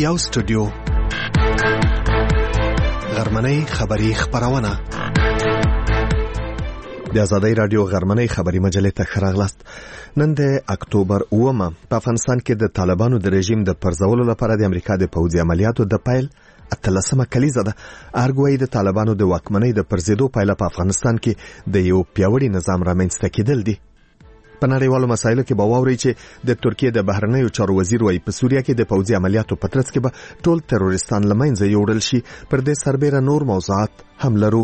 یو سټوډیو غرمنۍ خبری خبرونه د آزادۍ رادیو غرمنۍ خبری مجلې ته خراغلاست. نن د اکتوبر 9 په افغانستان کې د طالبانو د رژیم د پرځولو لپاره د امریکا د پوځي عملیاتو د پیل اتلسمه کلیزه ده. ارګوي د طالبانو د واکمنۍ د پرځېدو پایله په افغانستان کې د یو پیاوړي نظام رامنځته کېدل دي. په نړیوالو مسایلو کې به واوري چې د ترکیه د بهرنیو چارو وزیر وايي په سوریه کې د پوځي عملیاتو په ترڅ کې به ټول تروریستان له منځه یوړل شي. پر دې سربېره نور موضوعات هم لرو.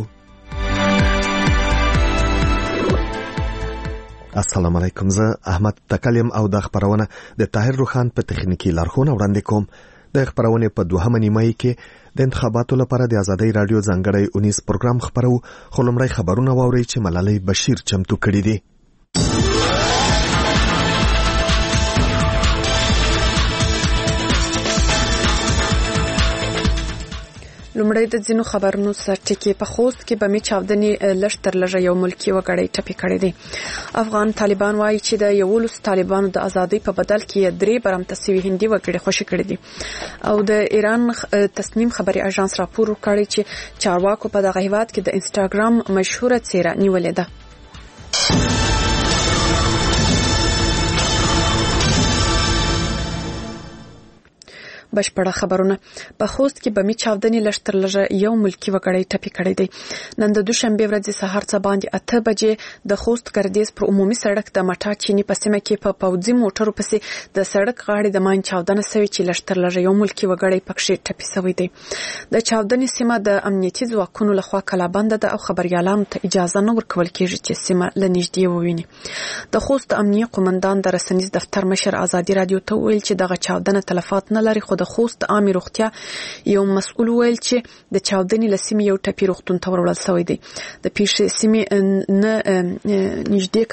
السلام علیکم، زه احمد تکلم او د خبرونه د طاهر روخان په تخنیکی لارښوونه وړاندې کوم. د خبرونه په دوهمه نیمه کې د انتخاباتو لپاره د آزادۍ رادیو ځانګړی 19 پروګرام خبرو. خلمړی خبرونه واوري چې ملالۍ بشیر چمتو کړی دي. لومړی د ځینو خبرونو سرټکی. په خوست کې بمې چاودنې لږ تر لږه یو ملکی وګړی ټپي کړی دی. افغان طالبان وایي چې د 11 طالبانو د ازادۍ په بدل کې 3 برمته سوي هندي وګړي خوشي کړی دي. او د ایران تصنیم خبري اژانس راپور ورکړی چې چارواکو په دغه هیواد کې د انسټاګرام مشهوره څیره نیولې ده. بشپړه خبرونه. په خوست کې بمې چاودنې لږ تر لږه یو ملکی وګړی ټپي کړی دی. نن د دوشنبه ورځې سهار څه باندې 8 بجې د خوست ګردیز پر عمومي سړک د مټا چینی په سیمه کې په پوځي موټرو پسې د سړک غاړې د ماین چاودنه شوې چې لږ تر لږه یو ملکی وګړی پکې ټپي شوی دی. د چاودنې سیمه د امنیتي ځواکونو لخوا کلابند ده او خبريالانو ته اجازه نه ورکول کیږي چې سیمه لنږدې وویني. د خوست امنیه قومندان د رسنیز دفتر مشر آزادۍ رادیو ته ویل چې دغه چاودنه تلفات نه لري، خو د خوست عامه روغتیا یو مسؤل ویل چې د چاودنې لسیمې یو ټپي روغتون ته وړل شوی دی. د پیښې سیمې نه نږدې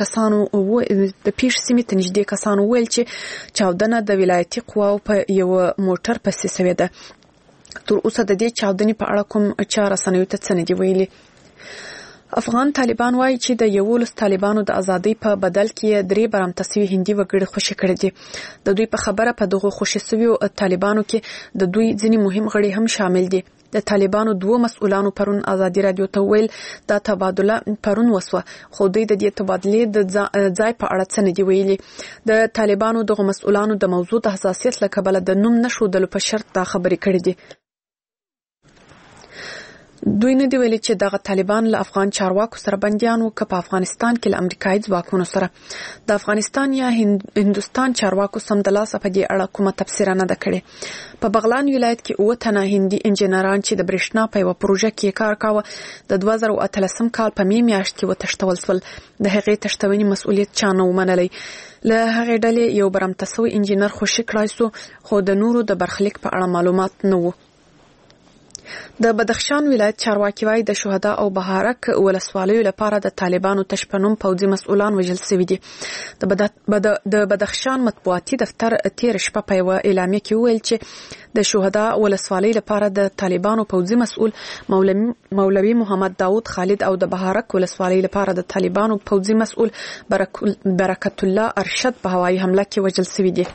کسانو ویل چې چاودنه د ولایتي قواو په یو موټر پسې شوې ده. تر اوسه د دې چاودنې په اړه کوم چاره رسنیو ته څه نه دی ویلي. افغان طالبان وایي چې د 11 طالبانو د ازادۍ په بدل کې 3 برمته سوي هندي وګړي خوشي کړي دي. د دوی په خبره په دغه خوشي سوي طالبانو کې د دوی ځینی مهم غړي هم شامل دي. د طالبانو 2 مسؤلانو پرون آزادۍ رادیو ته ویل دا تبادله پرون وسوه، خو دوی د دې تبادلې د ځای په اړه څه نه دی ویلي. د طالبانو دغه مسؤلانو د موضوع د حساسیت له کبله د نوم نشودلو په شرط دا خبرې کړې دي. دوی نه دی ویلي چې دغه طالبان له افغان چارواکو سره بنديان وو که په افغانستان کې له امریکایي ځواکونو سره. د افغانستان یا هندوستان چارواکو سم د لاسه په دې اړه کومه تفسیر نه ده کړې. په بغلان ولایت کې 9 تنه هندي انجنیران چې د برېښنا په یو پروژه کې کار کاوه د 2013 کال په میاشت کې وتښتول شول. د هغې تښتونې مسؤلیت چا نه ومنلی. له هغې ډلې یو برمته سوی انجنیر خوشي کړای شو، خو د نورو د برخلیک په اړه معلومات نه وو. د بدخشان ولایت چارواکي وايي د شهدا او بهارک ولسوالیو لپاره د طالبانو تشپنوم پوځي مسؤلان وژل شوي دي. د بدخشان مطبوعاتي دفتر تیر شپه په یو اعلامیه کې ویل چې د شهدا ولسوالۍ لپاره د طالبانو پوځي مسؤل مولوي محمد داود خالد او د بهارک ولسوالۍ لپاره د طالبانو پوځي مسؤل برکت الله ارشد په هوایي حمله کې وژل شوي دي.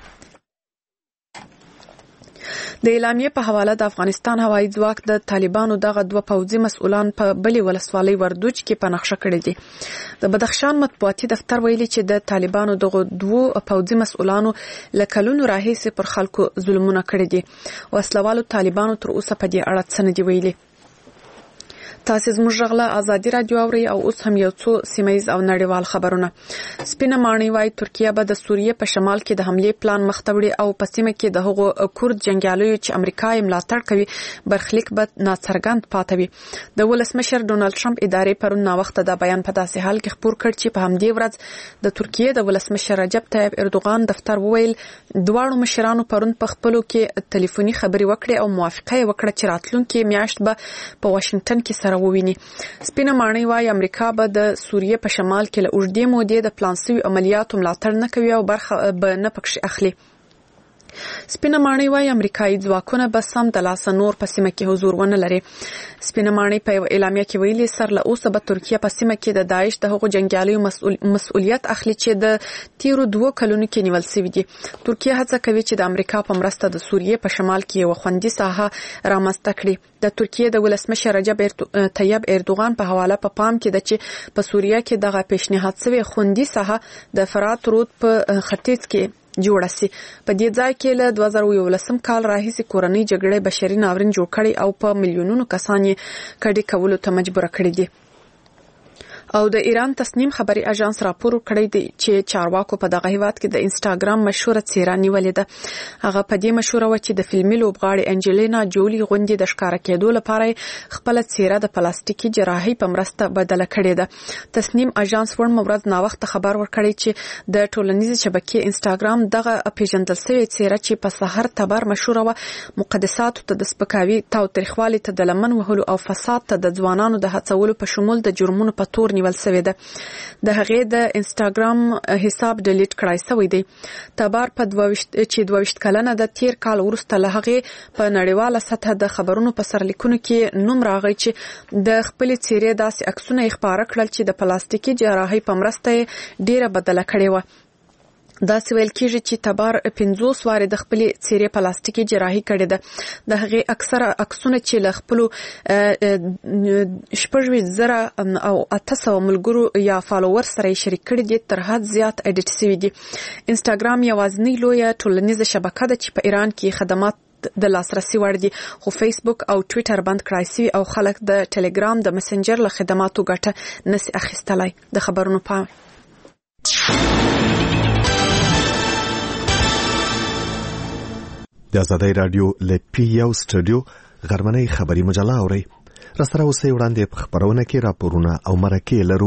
د اعلامیه په حواله د افغانستان هوایي ځواک د طالبانو دغه 2 پوځي مسؤلان په بلې ولسوالۍ وردوج کې په نقشه کړی دي. د بدخشان مطبوعاتي دفتر ویلي چې د طالبانو دغه 2 پوځي مسؤلانو له کلونو راهیسې پر خلکو ظلمونه کړی دي. وسلوالو طالبانو تر اوسه په دې اړه څه نه دی ویلي. تاسو زموږ غلا آزادۍ رادیو اوري او اوس هم یو څو سیمایز او نړیوال خبرونه. سپینه ماڼۍ وايي ترکیه به د سوریه په شمال کې د حمله پلان مختوړي او په سیمه کې د هغو کورد جنگیالیو چې امریکا یې ملاتړ کوي برخلیک به ناڅرګند پاتې وي. د ولسمشر ډونالد ټرمپ ادارې پرون نا وخت د بیان په داسې حال کې خبر کړ چې په همدې ورځ د ترکیه د ولسمشر رجب طیب اردوغان دفتر وویل دواړو مشرانو پرون په خپلو کې ټلیفوني خبري وکړې او موافقه وکړه چې راتلونکي میاشت به په واشنگټن کې وویني. سپینه ماڼۍ وايي امریکا به د سوریه په شمال کې له اوږدې مودې د پلان شوي عملیاتو ملاتړ نه کوي او برخه به نه پکې اخلي. سپینه ماڼۍ وايي امریکایي ځواکونه به سم د لاسه نور په سیمه کې حضور ونه لري. سپینه ماڼۍ په یو اعلامیه کې ویلي سر له اوسه به ترکیه په سیمه کې د داعش د هغو جنګیالیو مسؤلیت اخلي چې د تیرو 2 کلونو کې نیول شوي دي. ترکیه هڅه کوي چې د امریکا په مرسته د سوریې په شمال کې یو خوندي ساحه رامنځته کړي. د ترکیه د ولسمشر رجب طیب اردوغان په حواله په پام کې ده چې په سوریه کې دغه پیشنهاد شوی خوندي ساحه د فرات رود په ختیځ کې جوړه سي. په دې ځای کې له 2011 کال راهیسې کورنۍ جګړې بشري ناورین جوړ کړي او په میلیونونو کسان یې کډې کولو ته مجبور کړي دي. او د ایران تصنیم خبري اژانس راپور کړی دی چې چارواکو په دغه هیواد کې د انستاګرام مشهوره څیره نیولې ده. هغه په دې مشهوره و چې د فلمي لوبغاړي انجلینا جولی غوندې د ښکارا کېدو لپاره خپل څیره د پلاستیکي جراحي په مرسته بدله کړې ده. تصنیم اژانس ورن مورز نا وخت خبر ورکړی چې د ټولنیزې شبکې انستاګرام دغه پیژندل شوی څیره چې په سحر تبر مشهوره و مقدسات ته د سپکاوي تاوتریخوالي ته د لمن وهلو او فساد ته د ځوانانو د هڅولو په شمول د جرمونو په تور نیول شوی ده. د هغې د انستاګرام حساب ډیلیټ کړای شوی دی. تبار په 22 کلنه د تیر کال وروسته له هغې په نړیواله سطح د خبرونو په سرلیکونو کې نوم راغی چې د خپل څیرې داسې عکسونه خپاره کړل چې د پلاستیکي جراحي په مرسته ډیره بدله کړې و. دا سویل کېږي چې تبار 50 واره د خپل څیرې پلاستیکي جراحي کړې ده. د هغې اکثره عکسونه چې له خپل 80,000 او 800 ملګرو یا فالوور سره شریک کړي دي تر حد زیات اډیټ شوي دي. انستاګرام یوازینی لویه ټولنیزه شبکه ده چې په ایران کې خدمات د لاسرسي وړ دي، خو فیسبوک او ټویټر بند کړای شوي او خلک د ټلګرام د مسنجر له خدماتو ګټه نشي اخیستلای. د خبرونو پام د آزادۍ رادیو له پی یو سټوډیو غرمنۍ خبري مجله اوري. راسره اوسې وړاندې په خبرونه کې راپورونه او مرکې لرو.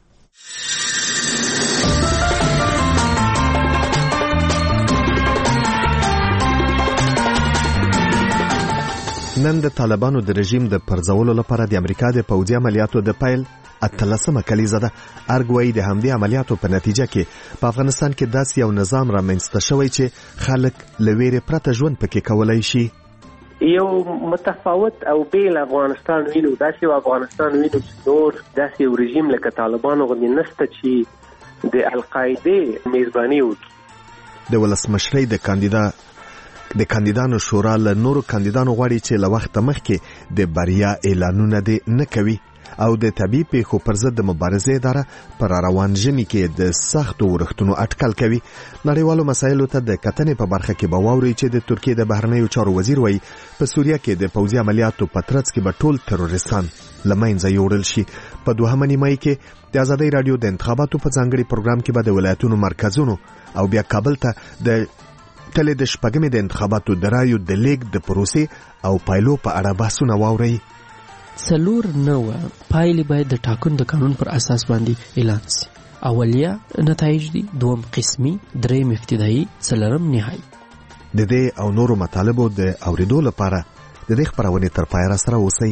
نن د طالبانو د رژیم د پرځولو لپاره د امریکا د پوځي عملیاتو د پیل 18مه کلیزه ده. ارګوي د همدې عملیاتو په نتیجه کې په افغانستان کې داسې یو نظام رامنځته شوی چې خلک له ویرې پرته ژوند پکې کولای شي. یو متفاوت او بیل افغانستان وینو، داسې افغانستان وینو چې نور داسې یو رژیم لکه طالبانو غوندې نشته چې د القاعده میزباني وکړي. د ولسمشرۍ د کاندیدانو شورا له نورو کاندیدانو غواړي چې له وخت مخکې د بریا اعلانونه دې نه کوي او د طبي پیښو پر ضد د مبارزې اداره پر روان ژمي کې د سختو ورښتونو اټکل کوي. نړیوالو مسایلو ته د کتنې په برخه کې به واوري چې د ترکیې د بهرنیو چارو وزیر وایي په سوریه کې د پوځي عملیاتو په ترڅ کې به ټول تروریستان له منځه یوړل شي. په 2 نیمایي کې د آزادۍ رادیو د انتخاباتو په ځانګړي پروګرام کې به د ولایتونو مرکزونو او بیا کابل ته د تل د شپږمې د انتخاباتو د رایو د لیک د پروسې او پایلو په اړه بحثونه واوري. 4 پایلې باید د ټاکنو د قانون پر اساس باندې اعلان شي. اولیه نتایج دي، دوم قسمي، دریم ابتدایي، څلورم نهایي. د دې او نورو مطالبو د اوریدو لپاره د دې خبرونې تر پایه سره اوسئ.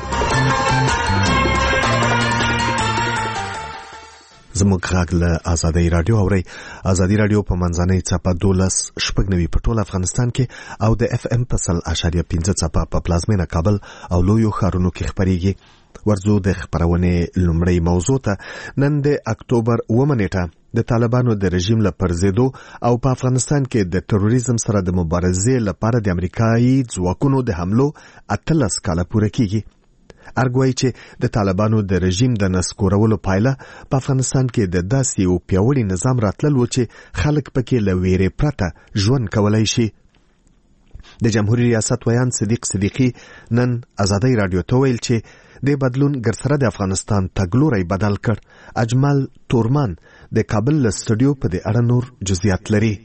زموږ غږ له آزادۍ رادیو اوري. آزادۍ رادیو په منځنۍ څپه 12.9 په ټول افغانستان کې او د اف ام په 100.5 څپه په پلازمینه کابل او لویو ښارونو کې خبريږي. ورځو د خبرونې لومړی موضوع ته. نن د اکتوبر 9 نیټه د طالبانو د رژیم له پرځېدو او په افغانستان کې د تروریزم سره د مبارزې لپاره د امریکایي ځواکونو د حملو 18 کاله پوره کیږي. ارګوي چې د طالبانو د رژیم د نسکورولو پایله په افغانستان کې د داسې یو پیاوړي نظام راتلل و چې خلک پکې له ویرې پرته ژوند کولای شي. د جمهوریت ریاست ویان صدیق صدیقی نن آزادۍ رادیو ته ویل چې د بدلون ګرسره د افغانستان تګلوري بدل کړ. اجمل تورمان د کابل له سټوډیو په دې اړه نور جزئیات لري.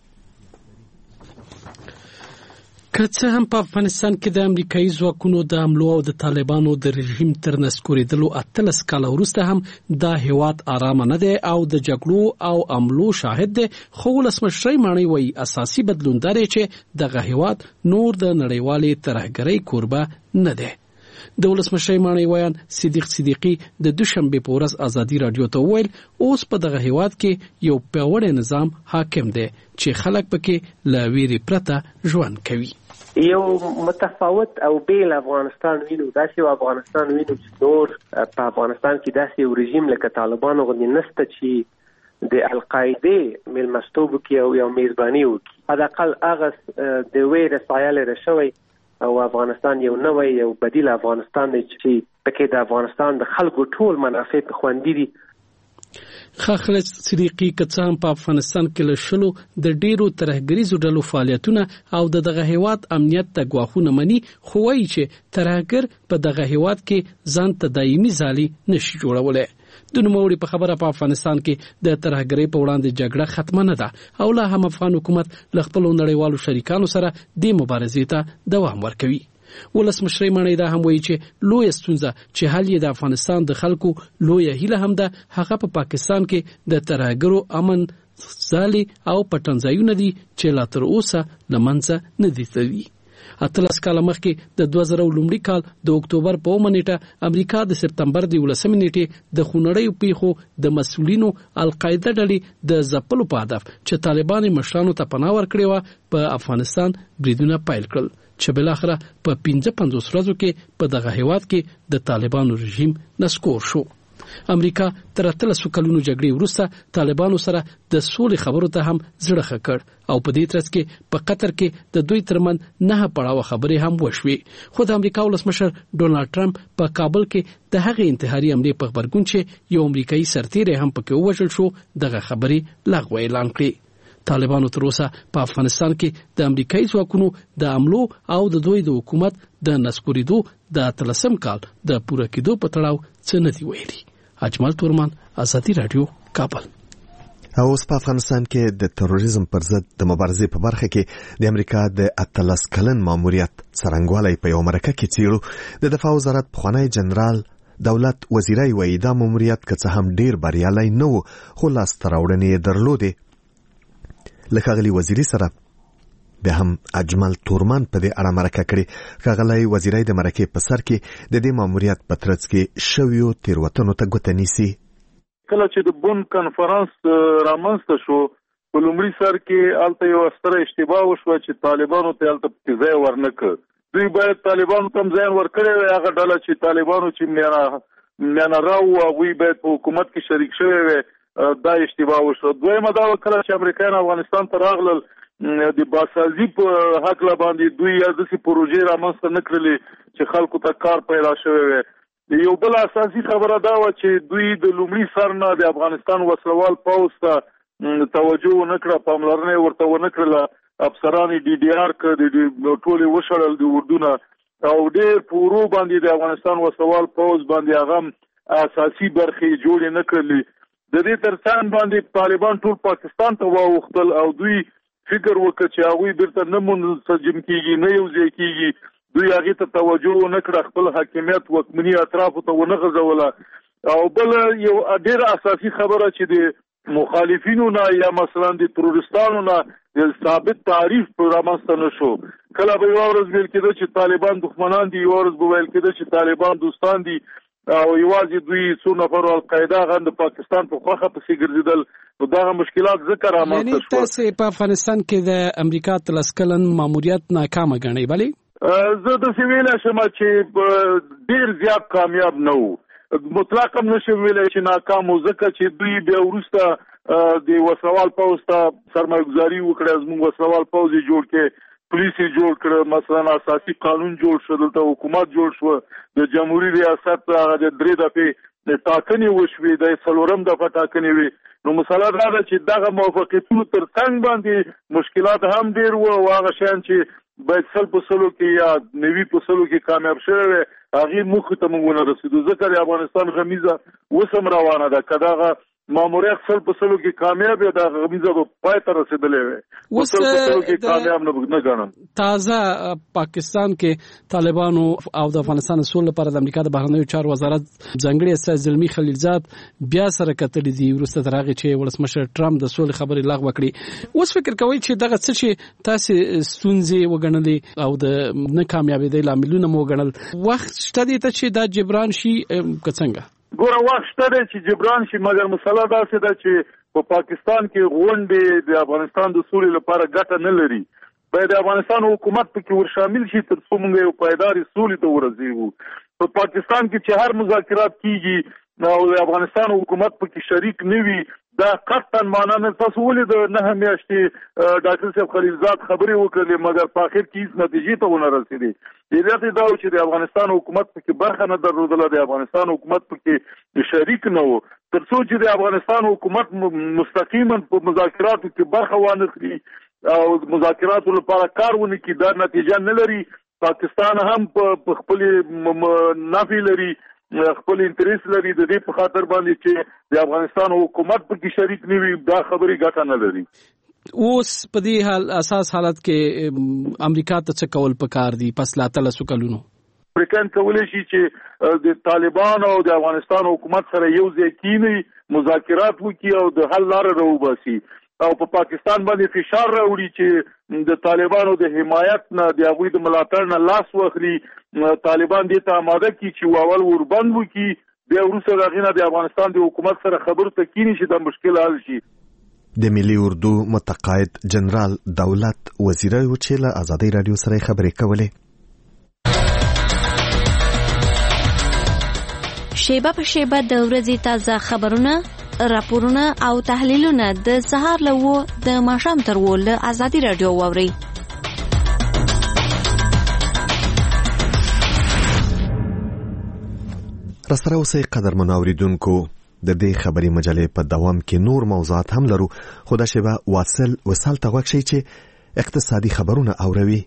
که څه هم په افغانستان کې د امریکایي ځواکونو د حملو او د طالبانو د رژیم تر نسکورېدلو 18 کاله وروسته هم دا هیواد آرام نه دی او د جګړو او حملو شاهد دی، خو ولسمشرۍ ماڼۍ وایي اساسي بدلون دا دی چې دغه هیواد نور د نړیوالې ترهګرۍ کوربه نه دی. د ولسمشر ماڼۍ ویان صدیق صدیقي د دوشنبه په ورځ ازادي رادیو ته ویل اوس په دغه هیواد کې یو پیاوړی نظام حاکم دی چې خلک پکې له ویرې پرته ژوند کوي. یو متفاوت او بیل افغانستان وینو، داسې افغانستان وینو چې نور په افغانستان کې داسې یو رژیم لکه طالبانو غوندې نشته چې د القاعده ملمستوب کوي او یو میزباني وکړي. حداقل هغه د ویرې سایه لري شوی او افغانستان یو نوی یو بدیل افغانستان دی چې پکې د افغانستان د خلکو ټول منافع په خوندې دي. خالد صدیقي کڅام په افغانستان کې له شلو د ډیرو ترهګریزو ډلو فعالیتونه او دغه هیواد امنیت ته ګواښونه مني، خو وايي چې ترهګر په دغه هیواد کې ځان ته دایمي ځالي نشي جوړولای. د نوموړي په خبره په افغانستان کې د ترهګرۍ په وړاندې جګړه ختمه نه ده او لا هم افغان حکومت له خپلو نړیوالو شریکانو سره د مبارزې ته دوام ورکوي. ولسمشر ماڼۍ دا هم وایي چې لویه ستونزه چې حل یې د افغانستان د خلکو لویه هیله هم ده هغه په پاکستان کې د ترهګرو امن ځالې او پټنځایونه دي چې لا تر اوسه له منځه نه دي تللي. 18 کاله مخکې د 2000 کال د اکتوبر په 9 نیټه امریکا د سپتمبر د 11 نیټې د خونړیو پیښو د مسؤلینو القاعده ډلې د ځپلو په هدف چې طالبان مشرانو ته پناه ورکړې و په افغانستان بریدونه پیل کړل چې بل اخره په 55 ورځو کې په دغه هیواد کې د طالبانو رژیم نسکور شو. امریکا تر 13 کلونو جګړې وروسته طالبانو سره د سولې خبرو ته هم زړه ښه کړ او په دې ترڅ کې په قطر کې د دوی ترمن 9 پړاو خبرې هم وشوې. خو د امریکا ولسمشر ډونالد ټرمپ په کابل کې د هغې انتحاري حملې په خبرګون چې یو امریکایي سرتیری هم پکې ووژل شو دغه خبرې لغوه اعلان کړې. طالبانو تر اوسه په افغانستان کې د امریکایي ځواکونو د حملو او د دوی د حکومت د نسکورېدو د 13 کال د پوره کېدو په تړاو څه نه دي ویلي. اجمل تورمان، ازادي رادیو، کابل. اوس په افغانستان کې د تروریزم پر ضد د مبارزې په برخه کې د امریکا د 18 کلن ماموریت څرنګوالی په یو مرکه کې څیړو. د دفاع وزارت پخوانی جنرال دولت وزیرای وایي دا ماموریت که څه هم ډیر بریالی نه و خو لاسته راوړنې یې درلودې. له ښاغلي وزیري سره بیا هم اجمل تورمان په دې اړه مرکه کړې. ښاغلی وزیرای د مرکې په سر کې د دې ماموریت په ترڅ کې شویو تېروتنو ته ګوته نیسي. کله چې د بون کنفرانس رامنځته شو په لومړي سر کې هلته یو ستره اشتباه وشوه چې طالبانو ته هلته ځای ورنه کړ. دوی باید طالبانو ته ځای ورکړی وی. هغه ډله چې طالبانو چې میانه راو هغوی باید په حکومت کې شریک شوی وی. دا اشتباه وشوه. دویمه دا کله چې امریکایان افغانستان ته راغلل د باسازي په حقله باندې دوی داسې پروژې رامنځته نه کړلې چې خلکو ته کار پیدا شوی وی. یو بل اساسي خبره دا وه چې دوی د لومړي سر نه د افغانستان وسلوال پوځ ته توجه ونه کړه، پاملرنه ورته ونه کړله. افسران ډي ډي آر که د ټولې وشړل د اردونه او ډېر په ورو باندې د افغانستان وسلوال پوځ باندې هغه اساسي برخې جوړې نه کړلې. د دې ترڅنګ باندې طالبان ټول پاکستان ته واوښتل او دوی فکر وکړ چې هغوی بیرته نه منسجم کېږي، نه یوځای کېږي. دوی هغې ته توجه ونه کړه، خپل حاکمیت واکمني اطرافو ته ونه غځوله. او بل یو ډېره اساسي خبره چې د مخالفینو نه یا مثلا د تروریستانو نه د ثابت تعریف رامنځته نه شو. کله به یوه ورځ ویل کېده چې طالبان دښمنان دي، یوه ورځ به ویل کېده چې طالبان دوستان دي او یوازې دوی څو نفرو القاعده هغه د پاکستان په خوښه پسې ګرځېدل. نو دغه مشکلات ځکه رامنځته شول. تاسې په افغانستان کې د امریکا 13 کلن ماموریت ناکامه ګڼئ بلې؟ زه داسې ویلی شم چې ډېر زیات کامیاب نه و. مطلقا نشم ویلی چې ناکام و، ځکه چې دوی بیا وروسته د وسلوال پوځ ته سرمایه‌ګذاري وکړه. زموږ وسلوال پوځ یې جوړ کړ، پولیس یې جوړ کړه، مثلا اساسي قانون جوړ شو، دلته حکومت جوړ شو، د جمهوریت ریاست هغه د 3 دفعې ټاکنې وشوې، د 4م دفعه ټاکنې وې. نو مسله دا ده چې دغه موافقتونو تر څنګ باندې مشکلات هم ډېر وو او هغه شیان چې باید 100% کې یا 90% کې کامیاب شوی وي هغې موخې ته موږ ونه رسېدو. ځکه د افغانستان غمیزه اوس هم روانه ده. که دغه ماموریت سل په سلو کې کامیاب یا د غمیزه په پای ته رسیدلې وي وس سل په سلو کې کامیاب نه ګڼم. تازه پاکستان کې طالبانو او د افغانستان سولې لپاره د امریکا د بهرنیو چارو وزارت ځانګړي استاذ زلمی خلیلزاد بیا سره کتلې دي وروسته تر هغه چې ولسمشر ټرمپ د سولې خبرې لغوه کړې. اوس فکر کوي چې دغه څه چې تاسو ستونزې وګڼلې او د نه کامیابېدو لاملونه مو وګڼل وخت شته دي چې دا جبران شي څنګه؟ ګوره وخت شته دی چې جبران شي مګر مسله داسې ده چې په پاکستان کې غونډې د افغانستان د سولې لپاره ګټه نه لري. باید د افغانستان حکومت پکې ور شامل شي تر څو موږ یو پایدارې سولې ته ورسېږو. په پاکستان کې چې هر مذاکرات کیږي او د افغانستان حکومت پکې شریک نه وي دا قطعا معنا نه. تاسو ولې د 9 میاشتې ډاکټر صاحب خلیلزاد خبرې وکړلې مګر په اخر کې هیڅ نتیجې ته ونه رسېدې. علت دا و چې د افغانستان حکومت پکې برخه نه درلودله، د افغانستان حکومت پکې شریک نه و. تر څو چې د افغانستان حکومت مستقیما په مذاکراتو کې برخه وانه کړي او مذاکراتو لپاره کار ونه کړي دا نتیجه نه لري. پاکستان هم په خپل نفي لري، خپل انټریس لري د دې په خاطر باندې چې د افغانستان حکومت پکې شریک نه وي دا خبرې ګټه نه لري. اوس په دې حال اساس حالت کې امریکا ته څه کول پکار دي پس لا تلسو کلونو؟ امریکایان کولی شي چې د طالبان او د افغانستان حکومت سره یو ځای کینی مذاکرات وکړي او د حل لاره راوباسي او په پاکستان باندې فشار راوړي چې د طالبانو د حمایت نه د هغوی د ملاتړ نه لاس واخلي. طالبان دې ته آماده کړي چې واول وربند وکړي بیا وروسته د هغې نه د افغانستان د حکومت سره خبرو ته کینی چې دا مشکل حل شي. د ملي اردو متقاعد جنرال دولت وزیره و چې له ازادۍ راډیو سره خبرې کولې. شیبه په شیبه د ورځې تازه خبرونه، راپورونه او تحلیلونه د سهار له 9 د ماښام تر 10 له ازادۍ راډیو واورئ. راسره اوسئ قدرمنو اوریدونکو، د دې خبري مجلې په دوام کې نور موضوعات هم لرو، خو دا شیبه وصل ته غوږ شئ چې اقتصادي خبرونه اوروي.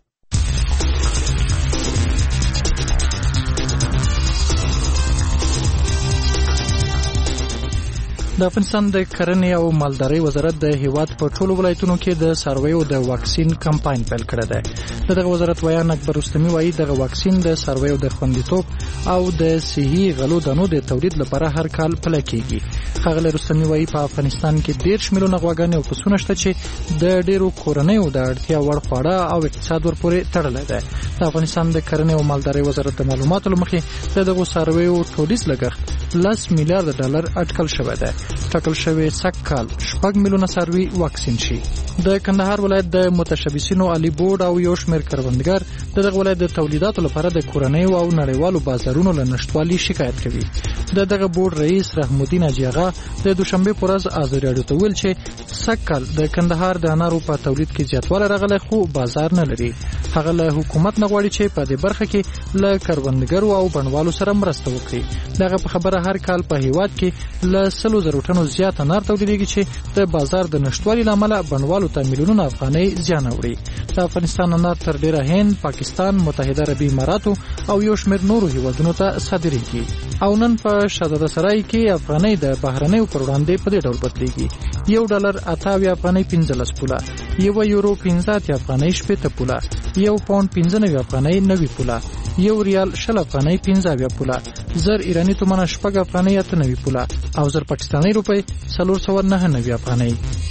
د افغانستان د کرنې او مالدارۍ وزارت د هیواد په ټولو ولایتونو کې د څارویو د واکسین کمپاین پیل کړی دی. دغه وزارت ویان اکبر رستمی وایي دغه واکسین د څارویو د خوندیتوب او د صحي غلو دانو د تولید لپاره هر کال پلی کیږي. ښاغلی رستمی وایي په افغانستان کې 13 میلیونه غواګانې او پسونه شته چې د ډیرو کورنیو د اړتیا وړ خواړه او اقتصاد ورپورې تړلی دی. د افغانستان د کرنې او مالدارۍ وزارت د معلوماتو له مخې د دغو څارویو ټولیز لګښت $10 میلیارډ اټکل شوی دی. ټاکل شوی سږ کال 6 میلیونه څاروي واکسین شي. د کندهار ولایت د متشبثینو علي بورډ او یو شمېر کروندګر د دغه ولایت د تولیداتو لپاره د کورنیو او نړیوالو بازارونو له نشتوالي شکایت کوي. د دغه بورډ رئیس رحم الدین حاجي آغا د دوشنبه په ورځ ازادي راډیو ته ویل چې سږ کال د کندهار د انارو په تولید کې زیاتوالی راغلی خو بازار نه لري. هغه له حکومت نه غواړي چې په دې برخه کې له کروندګرو او بڼوالو سره مرسته وکړي. دغه په خبره هر کال په هیواد کې له 100,000 ټنو زیات انار تولیدېږي چې د بازار د نشتوالي له امله بڼوالو ته میلیونونه افغانۍ زیان اوړي. د افغانستان انار تر ډیره هند، پاکستان، متحده عربي اماراتو او یو شمېر نورو هیوادونو ته صادریږي. او نن په شهزاده سرای کې افغانۍ د بهرنیو پر وړاندې په دې ډول بدلیږي: $1 افغانۍ 15 پوله، €1 15 افغانۍ 70 پوله، £1 95 افغانۍ 90 پوله، $1 60 افغانۍ 15 پوله، زر ایرانی تومنه 6 افغانۍ 98 پوله او زر پاکستاني روپۍ 499 افغانۍ.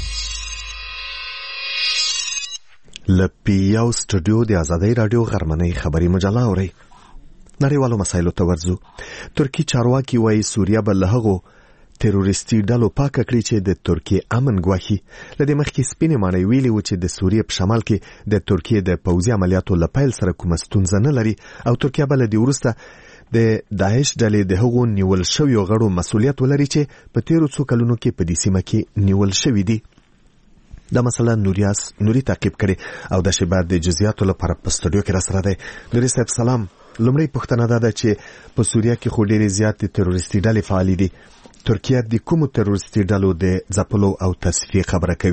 لپیاو سټوډیو د ازادۍ راډیو غرمنۍ خبري مجله اوري. نړیوالو مسایلو ته ورځو. ترکی چارواکي وایي سوریه به له هغو تروریستي ډلو پاکه کړي چې د ترکیې امن ګواښي. له دې مخکې سپینې ماڼۍ ویلي و چې د سوریې په شمال کې د ترکیې د پوځي عملیاتو له پیل سره کومه ستونزه نه لري او ترکیه به له دې وروسته د داعش ډلې د هغو نیول شویو غړو مسؤلیت ولري چې په تیرو څو کلونو کې په دې سیمه کې نیول شوي دي. دا مسله نوري تعقیب کړي او د شی بعد د جزئیاتو لپاره په سټوډیو کې را سره دی. نوري صاحب سلام. لومړی پوښتنه دا ده چې په سوریه کې خو ډېرې زیاتې تروریستي ډلې فعالې دي. ترکیه د کومو تروریستي ډلو د ځپلو او تصفیې خبره کوي؟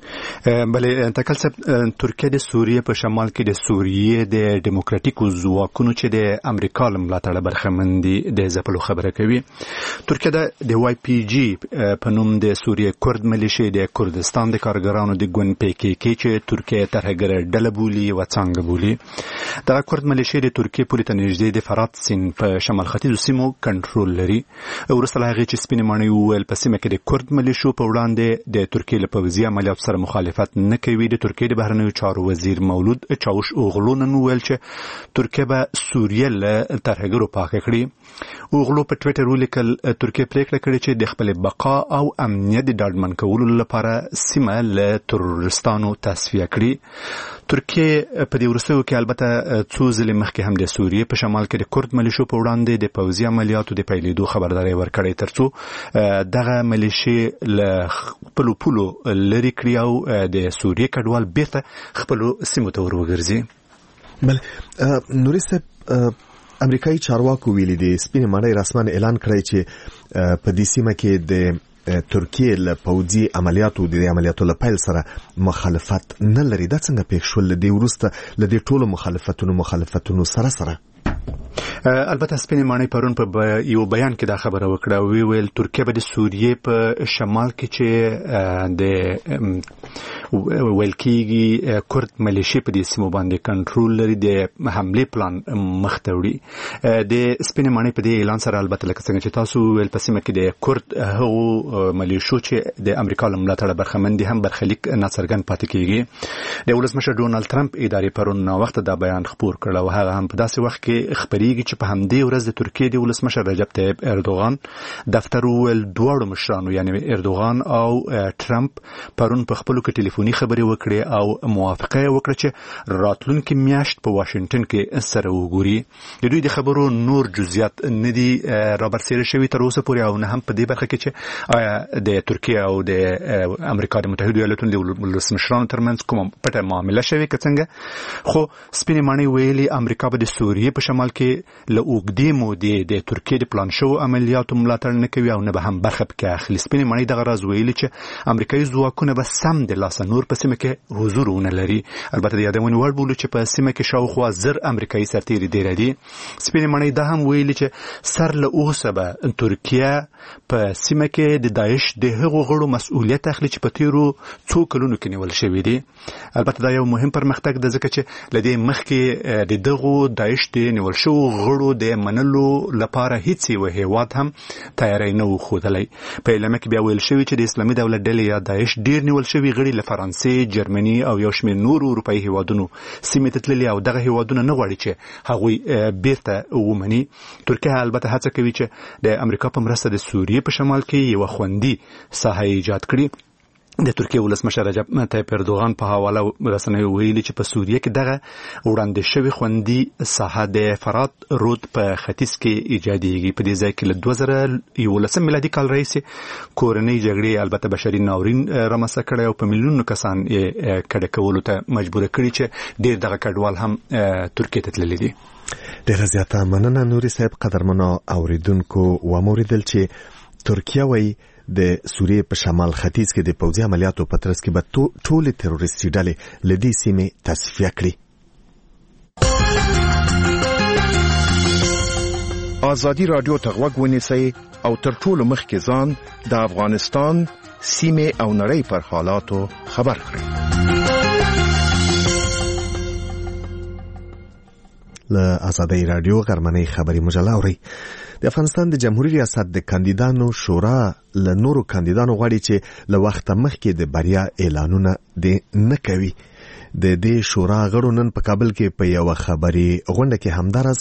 بله تکل صاحب ترکیه د سوریه په شمال کې د سوریه د دیموکراتیکو ځواکونو چې د امریکا له ملاتړه برخمن دي د ځپلو خبره کوي. ترکیه د واي پی جی په نوم د سوریه کورد ملیشې د کردستان د کارګرانو د ګوند پی کې کې چې ترکیه ترهګر ډله بولي و څنګه بولي. دا کورد ملیشې د ترکیه پورې ته نږدې د فرات سیند په شمال ختیځو سیمو کنټرول لري. وروسته له هغې چې سپینې ماڼۍ وویل په سیمه کې د کورد ملیشو په وړاندې د ترکیې له پوځي عملیاتو سره مخالفت نه کوي. د ترکیې د بهرنیو چارو وزیر مولود چاوش اوغلو نن وویل چې ترکیه به سوریه له ترهګرو پاکه کړي. اوغلو په ټویټر ولیکل ترکیه پریکړه کړې چې د خپل بقا او امنیت د ډاډمن کولو لپاره سیمه له تروریستانو تصفیه کړي. ترکیه په دې وروستیو کې البته څو ځلې مخکې هم د سوریې په شمال کې د کورد ملیشو په وړاندې د پوځي عملیاتو د پیلېدو خبرداری ورکړی ترڅو دغه ملیشې له خپلو پولو لرې کړي او د سوریې کډوال بیرته خپلو سیمو ته ورګرځي. بله نوري صاحب امریکایي چارواکو ویلي دي سپینې ماڼۍ رسماً اعلان کړی چې په دې سیمه کې د ترکیه له پوځي عملیاتو د عملیاتو له پیل سره مخالفت نه لري. دا څنګه پېښ شول له دې وروسته له دې ټولو مخالفتونو سره البته سپینې ماڼۍ پرون په یو بیان کې دا خبره وکړه ویل ترکیه به د سوریې په شمال کې چې د ویل کېږي کورد ملیشې په دې سیمو باندې کنټرول لري د حملې پلان مخ ته وړي. د سپینې ماڼۍ په دې اعلان سره البته لکه څنګه چې تاسو ویل په سیمه کې د کورد هغو ملیشو چې د امریکا له ملاتړه برخمن دي هم برخلیک ناڅرګند پاتې کېږي. د ولسمشر ډونالد ټرمپ ادارې پرون ناوخته دا بیان خپور کړ او هغه هم په داسې وخت کې خبرېږي چې په همدې ورځ د ترکیې د ولسمشر رجب طیب اردوغان دفتر وویل دواړو مشرانو یعنی اردوغان او ټرمپ پرون په خپلو کې ټلیفوني خبرې وکړې او موافقه یې وکړه چې راتلونکي میاشت په واشنګټن کې سره وګوري. د دوی د خبرو نور جزئیات نه دي رابرسېره شوي تر اوسه پورې او نه هم په دې برخه کې چې آیا د ترکیې او د امریکا د متحدو ایالاتونو د ولسمشرانو ترمنځ کومه پټه معامله شوې که څنګه. خو سپینې ماڼۍ ویلي امریکا به د سوریې په شمال کې له اوږدې مودې د ترکیې د پلان شوو عملیاتو ملاتړ نه کوي او نه به هم برخه پکې اخلي. سپینې ماڼۍ دغه راز ویلي چې امریکایي ځواکونه به سم د لاسه نور په سیمه کې حضور ونه لري. البته د یادونې وړ بولو چې په سیمه کې شاوخوا 1000 امریکایي سرتیري ډېر دي. سپینې ماڼۍ دا هم ویلي چې سر له اوسه به ترکیه په سیمه کې د داعش د هغو غړو مسؤلیت اخلي چې په تیرو څو کلونو کې نیول شوي دي. البته دا یو مهم پرمختګ ده ځکه چې له دې مخکې د دغو داعش د نیول شوو غړو د منلو لپاره هیڅ یو هیواد هم تیاری نه و ښودلی. په اعلامیه کې بیا ویل شوي چې د اسلامي دولت ډلې یا داعش ډېر نیول شوي غړي له فرانسې، جرمني او یو شمېر نورو اروپایي هیوادونو سیمې ته تللي او دغه هیوادونه نه غواړي چې هغوی بیرته ومني. ترکیه البته هڅه کوي چې د امریکا په مرسته د سوریې په شمال کې یوه خوندي ساحه ایجاد کړي. د ترکیې ولسمشر رجب طیب اردوغان په حواله رسنیو ویلي چې په سوریه کې دغه وړاندې شوې خوندي ساحه د فرات رود په ختیځ کې ایجادېږي. په دې ځای کې له 2011 میلادي کال راهیسې کورنۍ جګړې البته بشري ناورین رامنځته کړی او په میلیونونو کسان یې کډه کولو ته مجبوره کړي چې ډېر دغه کډوال هم ترکیې ته تللي دي. ډېره زیاته مننه نوري صاحب. قدرمنو اوریدونکو وموریدل چې ترکیه وایي د سوریې په شمال ختیځ کې د پوځي عملیاتو په ترڅ کې به ټولې تروریستي ډلې له دې سیمې تصفیه کړي. ازادي راډیو ته غوږ ونیسئ او تر ټولو مخکې ځان د افغانستان سیمې او نړۍ پر حالاتو خبر کړئ. له ازادي راډیو غرمنۍ خبري مجله اوري. د افغانستان د جمهوریت ریاست د کاندیدانو شورا له نورو کاندیدانو غواړي چې له وخت مخکې د بریا اعلانونه نه کوي. د دې شورا غړو نن په کابل کې په یو خبري غونډه کې همدارس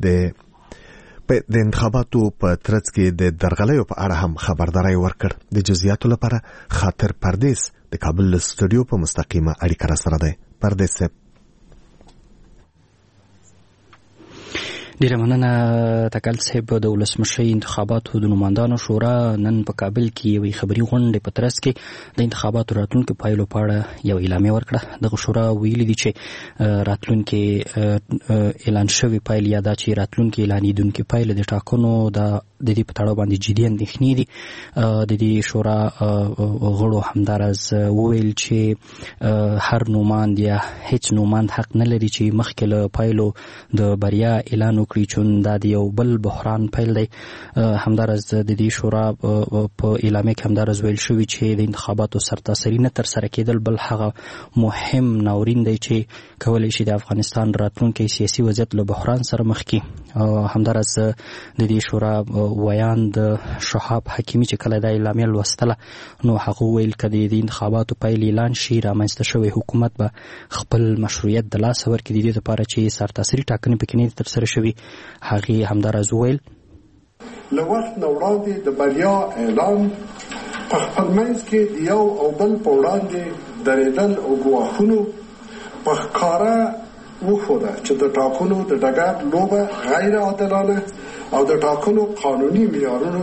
د انتخاباتو په ترڅ کې د درغلیو په اړه هم خبرداري ورکړ. د جزئیاتو لپاره خاطر پردیس د کابل استودیو په مستقیمه اړیکه را سره ده. پردیس ډیره مننه تکل صاحب. د ولسمشرۍ انتخاباتو د نمائندانو شورا نن په کابل کې یوې خبري غونډې په ترڅ کې د انتخاباتو راتلونکو پایلو په اړه یو اعلامیه ورکړه. دغه شورا ویلي دي چې راتلونکي اعلان شوی پایل یا دا چې راتلونکي اعلانیدونکي پایل د ټاکنو د دې په تړاو باندې جدي اندېښنې دي. د دې شورا غړو همدارز وویل چې هر نوماند یا هیڅ نوماند حق نه لري چې مخکې له پایلو د بریا اعلان وکړي، چون دا د یو بل بحران پیل دی. همدارز د دې شورا په اعلامیه کې همدارز ویل شوی چې د انتخاباتو سرتاسري نه ترسره کېدل بل هغه مهم ناورین دی چې کولی شي د افغانستان راتلونکي سیاسي وضعیت له بحران سره مخ کړي. همدارز د دې شورا ویان د شهاب حکیمی چې کله د اعلامیه لوستله نو هغه ویل کړي د انتخاباتو پایل اعلان شي رامنځته شوی حکومت به خپل مشروعیت د لاسه ورکړي. د دې لپاره چې سرتاسري ټاکنې پکې نه ترسره شوي. هغه همدارز ویل له وخت نه وړاندې د بریا اعلان په خپل منځ کې د یو او بل په وړاندې درېدل او ګواښونو په ښکاره وښوده چې د ټاکنو د ډګر لوبه غیر عادلانه او د ټاکنو قانوني معیارونو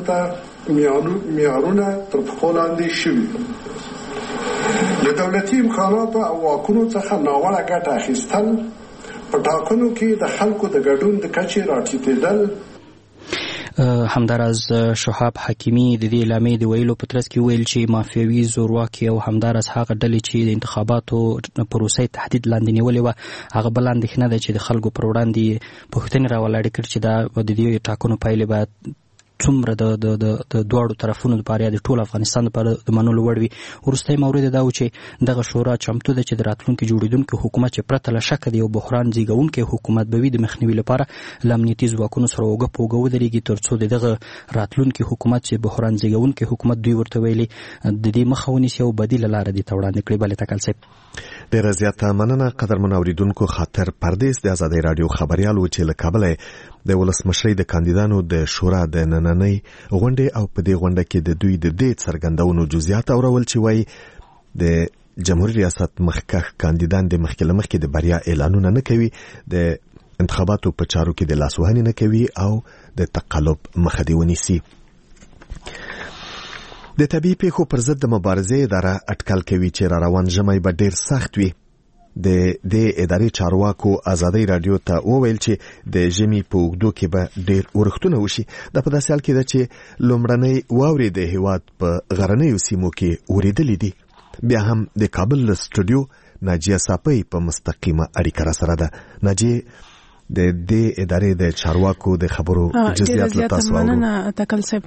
تر پښو لاندې شوي. د دولتي امکاناتو او واکونو څخه ناوړه ګټه اخیستل، په ټاکنو کې د خلکو د ګډون د کچې راټیټېدل. همدارز شهاب حکیمی د دې اعلامیې د ویلو په ترڅ کې ویل چې مافیاوي زورواکي او همدارز هغه ډلې چې د انتخاباتو پروسې تهدید لاندې نیولې وه هغه بل اندېښنه ده چې د خلکو پر وړاندې پوښتنې راولاړې کړي چې دا د دې ټاکنو پایلې باید څومره د دواړو طرفونو لپاره د ټول افغانستان لپاره د منلو وړ وي. وروستی مورد دا و چې دغه شورا چمتو ده چې د راتلونکي جوړېدونکي حکومت چې پرته له شکه د یو بحران زیږونکی حکومت به وي د مخنیوي لپاره له امنیتي ځواکونو سره اوږه په اوږه ودرېږي تر څو د دغه راتلونکي حکومت چې بحران زیږونکی حکومت دوی ورته ویلي د دې مخه ونیسي او بدیله لاره دې ته وړاندې کړي. بلې تکل صاحب ډیره زیاته مننه. قدرمن اوریدونکو، خاطر پردیس د آزادۍ راډیو خبريال و چې له کابل د ولسمشرۍ د کاندیدانو د شورا د نننۍ غونډې او په دې غونډه کې د دوی د دې څرګندونو جزئیات اورول چې وایي د جمهوریت ریاست مخکښ کاندیدان د مخکې د بریا اعلانونه نه کوي، د انتخاباتو په چارو کې د لاسوهنې نه کوي او د تقلب مخه دې ونیسي. د طبیعي پیښو پر ضد د مبارزې اداره اټکل کوي چې را روان ژمی به ډیر سخت وي. د دې ادارې چارواکو آزادۍ راډیو ته وویل چې د ژمي په اوږدو کې به ډیر اورښتونه وشي. دا په داسې حال کې ده چې لومړنۍ واورې د هېواد په غرنیو سیمو کې اورېدلې دي. بیا هم د کابل له سټوډیو ناجیه صافی په مستقیمه اړیکه را سره ده. ناجیه، د دې ادارې د چارواکو د خبرو جزئیات له تاسو اورو. تکل صاحب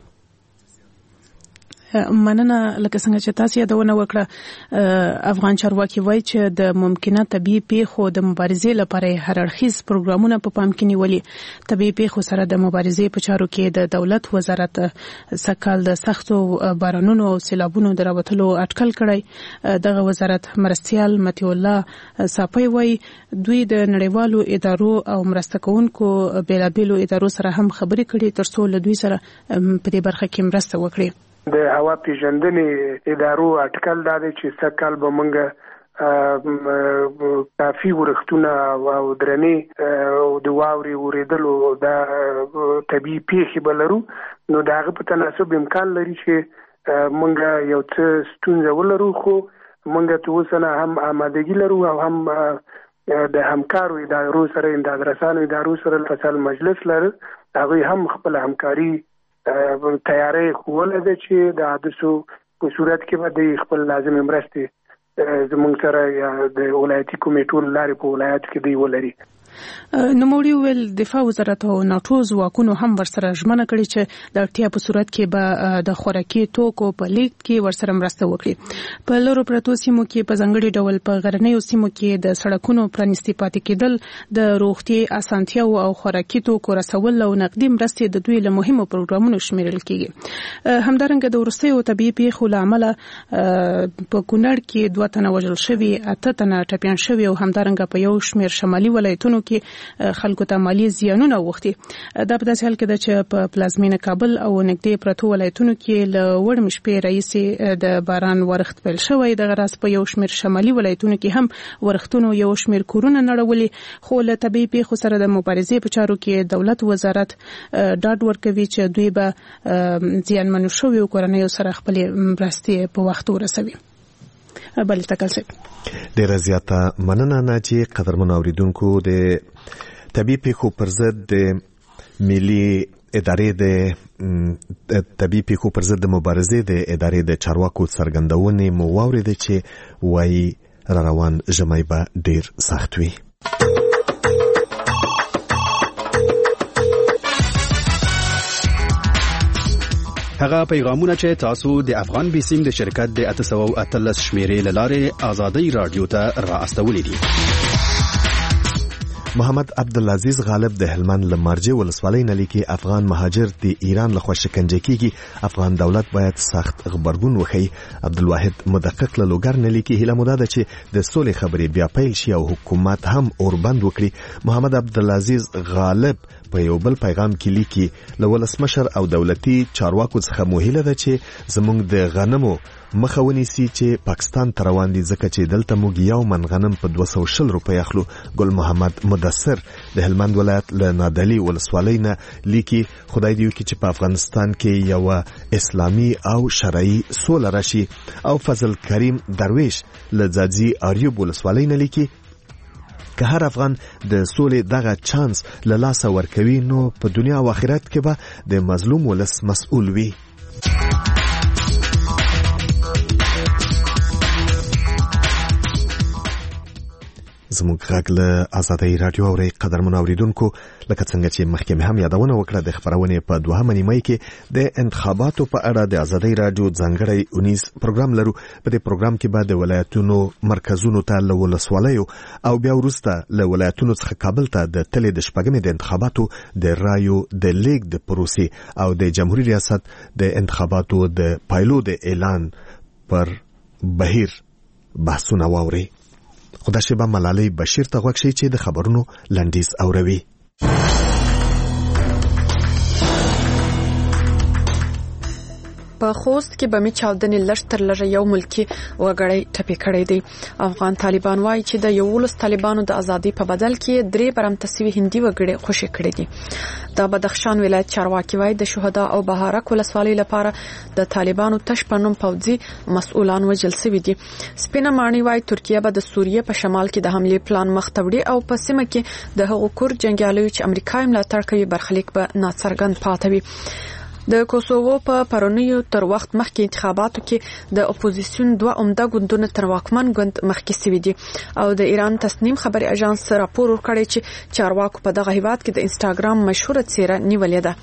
مننه. لکه څنګه چې تاسو یادونه وکړه، افغان چارواکي وایي چې د ممکنه طبيعي پیښو د مبارزې لپاره هر اړخیز پروګرامونه په پام کې نیولي. طبيعي پیښو سره د مبارزې په چارو کې د دولت وزارت سکهال د سختو بارانونو او سیلابونو د راوتلو اټکل کړی. دغه وزارت مرستيال متي الله صافی وایي دوی د نړیوالو ادارو او مرسته کوونکو بیلابېلو ادارو سره هم خبرې کړي ترڅو له دوی سره په دې برخه کې مرسته وکړي. د هوا پیژندنې ادارو اټکل دا دی چې سږ کال به موږ کافي ورښتونه او درنې د واورې ورېدلو دا طبیعي پیښې به لرو. نو د هغه په تناسب امکان لري چې موږ یو څه ستونزه ولرو، خو موږ ته اوس نه هم آمادګي لرو او هم د همکارو ادارو سره د رسانو ادارو سره فصل مجلس لرو. هغوی هم خپل همکاري تیاری خوله ده چې د حادثو په صورت کې به د خپل لازم مرستې زموږ سره یا د ولایتي کمیټو لارې په ولایت کې دی ولري. نوموړي ویل دفاع وزارت او ناتو ځواکونو هم ورسره ژمنه کړې چې د اړتیا په صورت کې به د خوراکي توکو په لیږد کې ورسره مرسته وکړي. په لورو پرتو سیمو کې په ځانګړي ډول په غرنیو سیمو کې د سړکونو پرانیستي پاتې کېدل، د روغتي اسانتیاو او خوراکي توکو رسول او نقدي مرستې د دوی له مهمو پروګرامونو شمیرل کېږي. همدارنګه د وروستیو طبيعي پیښو له امله په کونړ کې 2 تنه وژل شوي، 8 تنه ټپیان شوي او همدارنګه په یو شمېر شمالي ولایتونو کې خلکو ته مالی زیانونه وغوښتي. دا په داسې حال کې ده چې په پلازمینه کابل او نږدې پرتو ولایتونو کې له وړ شپې راهیسې د باران ورښت پیل شوی. دغه راز په یو شمېر شمالي ولایتونو کې هم ورښتونو یو شمېر کورونه نړولي، خو له طبیعي پیښو سره د مبارزې په چارو کې دولت وزارت ډاډ ورکوي چې دوی به زیانمنو شویو کورنیو سره خپل مرستې په وخت ورسوي. بل تکل سي ډیره زیاته مننه ناجی. قدرمن اوریدونکو، د طبیعي پیښو پر ضد د ملي ادارې د طبیعي پیښو پر ضد د مبارزې د ادارې د چارواکو څرګندونې مو واورېدې چې وایي را روان ژمی به ډیر سخت وي. هغه پیغامونه چې تاسو د افغان بیسیم د شرکت د 813 شمیرې لاره آزادۍ رادیو ته را استولې دي. محمد عبدالعزیز غالب د هلمند لمرجه ولسوالۍ نه لیکي افغان مهاجر د ایران لخوا شکنجه کیږي، افغان دولت باید سخت خبرګون وکړي. عبدالواحد مدقق له لوګر نه لیکي هیله موده ده چې د سولې خبرې بیا پیل شي او حکومت هم اوربند وکړي. محمد عبدالعزیز غالب په یو بل پیغام کې لیکي له ولسمشر او دولتي چارواکو څخه مو هیله ده چې زموږ د غنمو مخه ونیسي چې پاکستان ته روان دي، ځکه چې دلته موږ یو من غنم په 260 روپۍ اخلو. ګل محمد مدثر د هلمند ولایت له نادعلي ولسوالۍ نه لیکي خدای دې وکړي چې په افغانستان کې یو اسلامي او شرعي سوله راشي. او فضل کریم درویش له ځاځي اریوب ولسوالۍ نه لیکي که هر افغان د سولې دغه چانس له لاسه ورکوي نو په دنیا او آخرت کې به د مظلوم ولس مسؤل وي. زموږ غږ له آزادۍ رادیو اوري. قدرمنو اوریدونکو، لکه څنګه چې مخکې هم یادونه وکړه د خبرونې په 2 نیمه کې د انتخاباتو په اړه د آزادۍ رادیو ځانګړی اونیز پروګرام لرو. په دې پروګرام کې به د ولایتونو مرکزونو ته له ولسوالیو او بیا وروسته له ولایتونو څخه کابل ته د تلې د شپږمې د انتخاباتو د رایو د لیږد د پروسې او د جمهوریت ریاست د انتخاباتو د پایلو د اعلان پر بهیر بحثونه واوري. خدا شبه ملالۍ بشیر ته غوږ شي چې د خبرونو لنډیز اوروي. په خوست کې بمي چاودنې لږ تر لږه یو ملکی وګړی ټپي کړی دی. افغان طالبان وایي چې د 11 طالبانو د ازادي په بدل کې 3 برمتسوي هندي وګړي خوشي کړی دي. د بدخشان ولایت چارواکي وایي د شهدا او بهارک ولسوالۍ لپاره د طالبانو تشپنوم پوځي مسؤلان وژل شوي دي. سپینه ماڼۍ وایي ترکیه به د سوریه په شمال کې د حمله پلان مختوړي او په سیمه کې د هغو کور جنگیالیو چې امریکا یې ملاتړ کوي برخلیک به ناڅرګند پاتې وي. د کوسوو په پرونیو تر وخت مخکې انتخاباتو کې د اپوزیسیون 2 عمده ګوندونه تر واکمن ګوند مخکې سوي دي او د ایران تصنیم خبري اژانس راپور ورکړی چې چارواکو په دغه هیواد کې د انستګرام مشهوره څیره نیولې ده.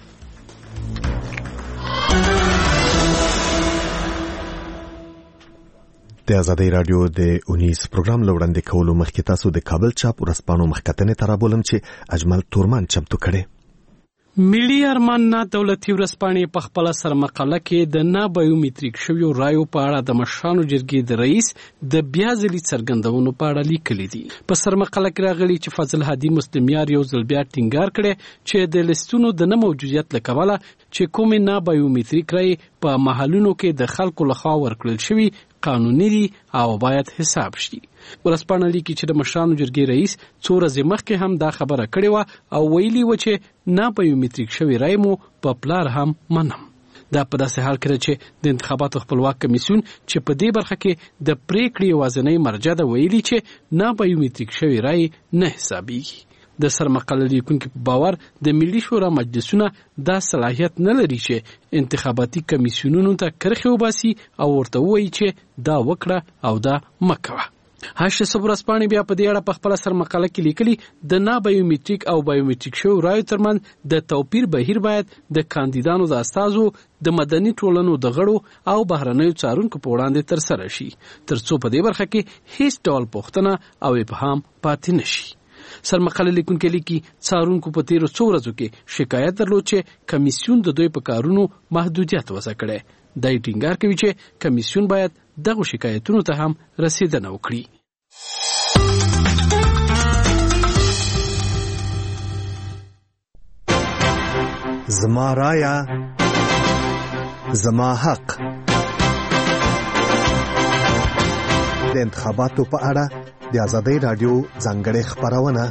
د آزادۍ رادیو د اونیس پروګرام لوړاندې کولو مخکې تاسو د کابل چاپ ورځپاڼو مخکتنې ته رابولم چې اجمل تورمان چمتو کړي. ملي ارمان نه دولتي ورځپاڼې په خپل سر مقاله کې د نه بایومټریک شویو رایو په اړه د مشرانو جرګې د رئیس د بیا ځلي څرګندونو په اړه لیکلي دي. په سر مقاله کې راغلي چې فضل هادي مسلمیار یو ځل بیا ټینګار کړي چې د لیستونو د نه موجودیت لکواله چې کوم نه بایومټریک رای په محلونو کې د خلکو لخوا ورکړل شوی قانوني دي او باید حساب شي. ورځپاڼه لیکي چې د مشرانو جرګې رئیس څو ورځې مخکې هم دا خبره کړې و او ویلي و چې نه بایومټریک شوی رای مو په پلار هم منم. دا په داسې حال کې چې د انتخاباتو خپلواک کمیسیون چې په دې برخه کې د پریکړې وازنۍ مرجع ده ویلي چې نه بایومټریک شوی رای نه حسابيږي. د سرمقاله لیکونکو په باور د ملي شورا مجلسونه دا صلاحیت نه لري چې انتخاباتي کمیسیونونو ته کرخي وباسي او ورته وایي چې دا وکړه او دا مکوه. هاشه صبرسپانی بیا په دې اړه په خپل سرمقاله کې لیکلي د نه بایومټریک او بایومټریک شو رایو ترمنځ د توپیر بهیر باید د کاندیدانو د استازو د مدني ټولنو د غړو او بهرنیو څارونکو په وړاندې تر سره شي ترڅو په دې برخه کې هیڅ ډول پوښتنه او ابهام پاتې نشي. سرمقاله لیکونکو لیکي څارونکو په تیرو څو ورځو کې شکایت درلود چې کمیسیون د دوی په کارونو محدودیت وضع کړي. دای ټینګار کوي چې کمیسیون باید دغه شکایتونو ته هم رسیدنه وکړي. زما رايه زما حق. د انتخاباتو په اړه د آزادۍ رادیو ځانګړې خبرونه.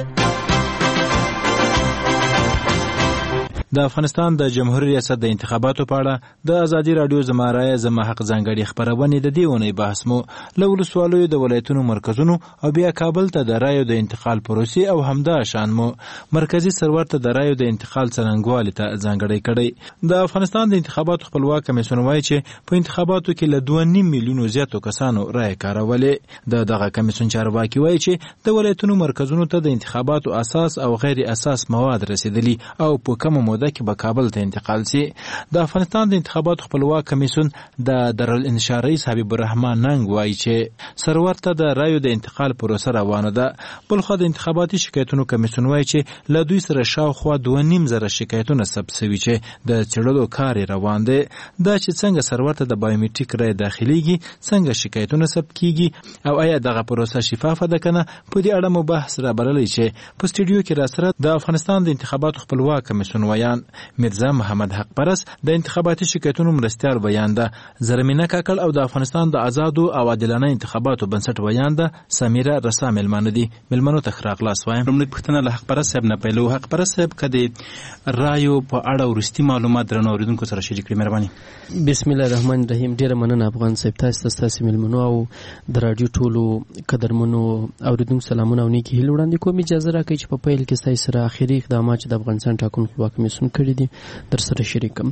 د افغانستان د جمهوریت ریاست د انتخاباتو په اړه د آزادۍ رادیو زما رایه زما حق ځانګړې خبرونه د دې ونې بحث مو له ولسوالیو د ولایتونو مرکزونو او بیا کابل ته د رایو د انتقال پروسې او همدا شان مو مرکزی سرور ته د رایو د انتقال څرنګوالي ته ځانګړې کړي. د افغانستان د انتخاباتو خپلواک کمیسیون وایي چې په انتخاباتو کې له 2.5 میلیونو زیاتو کسانو رای کارولې. دغه کمیسیون چارواکي وایي چې د ولایتونو مرکزونو ته د انتخاباتو اساس او غیر اساس مواد رسیدلي او په کومه موده کې به کابل ته انتقال سي. د افغانستان د انتخاباتو خپلواک کمیسیون د دارالانشا رئیس حبیب الرحمن ننګ وایي چې سرور ته د رایو د انتقال پروسه روانه ده. بلخو د انتخاباتي شکایتونو کمیسیون وایي چې له دوی سره شاوخوا 2.5 شکایتونه ثبت شوي چې د څېړلو کار روان دی. دا چې څنګه سرور ته د بایومټریک رای داخليږي، څنګه شکایتونه ثبت کیږي او آیا دغه پروسه شفافه ده کنه، په دې اړه مو بحث را بللی چې په سټوډیو کې را سره د افغانستان د انتخاباتو خپلواک کمیسیون وایي میرزا محمد حق پرس د انتخاباتي شکایتونو مرستیال بیان ده، زرمینه کاکل او د افغانستان د آزادو او عادلانه انتخاباتو بنسټ بیان ده، سمیره رسا ملمنو دي. ملمنو تخراق لاس وایم. لومړی پوښتنه له حق پرس صاحب نه پیلو. حق پرس صاحب کدي رایو په اړه ورستي معلومات درنو اوریدونکو سره شریک کړئ مهرباني. بسم الله الرحمن الرحیم. ډیره مننه افغان صاحب، تاسو ملمنو او د رادیو ټولو قدرمنو اوریدونکو سلامونه او نیکی هیله وړاندې کوم. اجازه راکړئ چې په پیل کې ستاسو سره اخیری اقدامات چې د افغانستان ټاکنو خپلواک کمیسیون کړی دي در سره شریکم.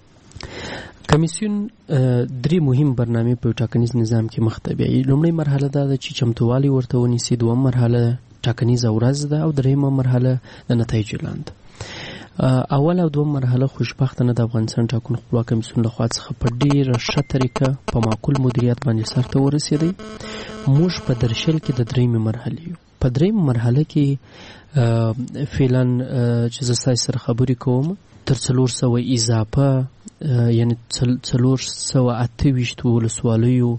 کمیسیون 3 مهم برنامې په ټاکنیز نظام کې مختبي. لومړی مرحله ده چې چمتووالي ورته ونیسي، دوم مرحله ټاکنیز ورځ ده او دریمه مرحله د نتایج اعلان ده. اول او دوم مرحله خوشبختانه د افغانستان ټاکنو خپلواک کمیسیون لخوا څخه په ډیره ښه طریقه په معقول مدیریت باندې سرته ورسېدی. موږ په درشل کې د دریمه مرحله یو. په دریمه مرحله کې فعلا چې زه ستاسو سره خبرې کوم تر 400 اضافه یعنی 428 ولسوالیو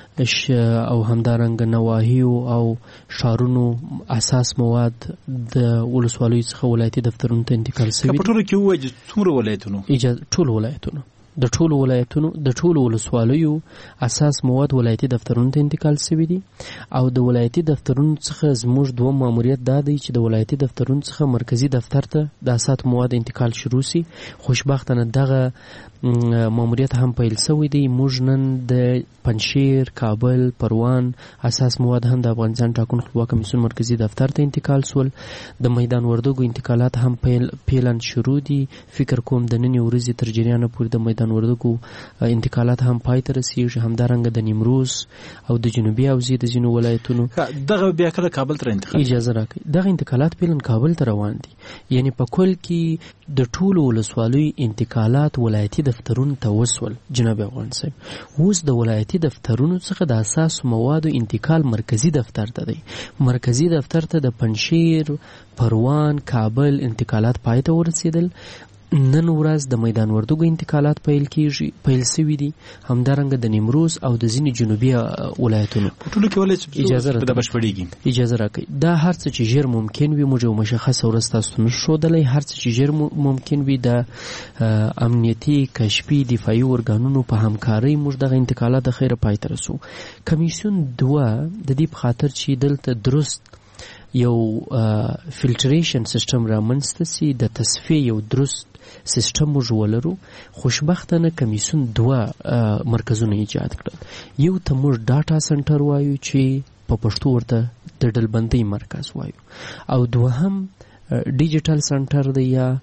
او همدارنګه نواحیو او شارونو اساس مواد د ولسوالیو څخه ولایتي دفترونو ته انتقال شوي. په ټولو کې وایي څومره ولایتونو؟ ټول ولایتونو د ټولو ولایتونو د ټولو ولسوالیو اساس مواد ولایتي دفترونو ته انتقال شوي دي او د ولایتي دفترونو څخه زموږ دوه ماموریت دا دی چې د ولایتي دفترونو څخه مرکزی دفتر ته د اساس مواد انتقال شروع شي. خوشبختانه دغه ماموریت هم پیل شوی دی. موږ نن د پنجشیر، کابل، پروان اساس مواد هم د افغانستان ټاکنو خپلواک کمیسیون مرکزی دفتر ته انتقال شول. د میدان وردګو انتقالات هم پیلن شروع دي. فکر کوم د نن ورځې تر جریان پورې د میدان وردګو انتقالات هم پای ته رسیږي. همدارنګه د نیمروز او د جنوبي حوزې د ځینو ولایتونو دغه بیا کله کابل ته انتقال. اجازه راکړئ، دغه انتقالات پیلن کابل ته روان دي. یعنی په کل کې د ټولو ولسوالیو انتقالات ولایتي دفترونو ته وسول. جناب افغان صاحب، اوس د ولایتي دفترونو څخه د اساس موادو انتقال مرکزی دفتر ته دی. مرکزی دفتر ته د پنجشیر، پروان، کابل انتقالات پای ته ورسېدل. نن ورځ د میدان وردګو انتقالات پیل شوي دي، همدارنګه د نیمروز او د ځینې جنوبي ولایتونو. ټولو کې ولې د بشپړېږي. اجازه راکړئ، دا هر څه چې ژر ممکن وي موږ یو مشخصه ورځ تاسو ته نشو ښودلی. هر څه چې ژر ممکن وي د امنیتي، کشفي، دفاعي ارګانونو په همکارۍ موږ دغه انتقالات د خیره پای ته رسو. کمیسیون 2 د دې په خاطر چې دلته درست یو فلټریشن سیستم رامنځته سي، د تصفیې یو درست سیستم موږ ولرو. خوشبختانه کمیسیون 2 مرکزونه ایجاد کړل. یو ته موږ ډاټا سنټر وایو چې په پښتو ورته د ډلبندۍ مرکز وایو، او دوهم ډیجیټل سنټر دی یا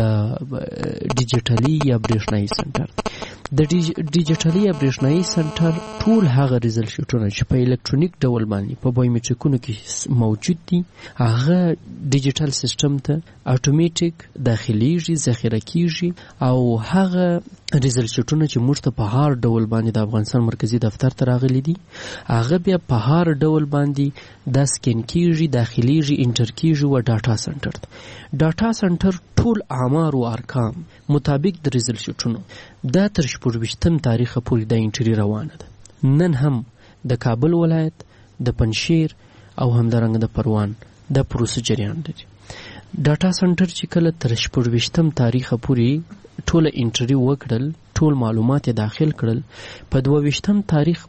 ډیجیټلی یا برېښنایي سنټر. د ډیجیټلی یا برېښنایي سنټر ټول هغه ریزلټ شیټونه چې په الکترونیک ډول باندې په بایومټریکونو کې موجود دي هغه ډیجیټل سیستم ته اتوماتیک داخليږي، ذخیره کیږي، او هغه ریزلټ شیټونه چې موږ ته په هر ډول باندې د افغانستان مرکزی دفتر ته راغلي دي هغه بیا په هر ډول باندې د سکین کیږي، داخليږي، انټر کیږي و ډاټا سنټر ته. ډاټا سنټر ټول آمار او ارقام مطابق د ریزلټ شیټونو دا تر 24 تاریخه پورې د انټری روانه ده. نن هم د کابل ولایت، د پنجشیر او همدارنګه د پروان د پروسه جریان لري. ډاټا سنټر چې کله تر 24 تاریخ پورې ټول انټریو وکړل، ټول معلومات داخل کړل، په 22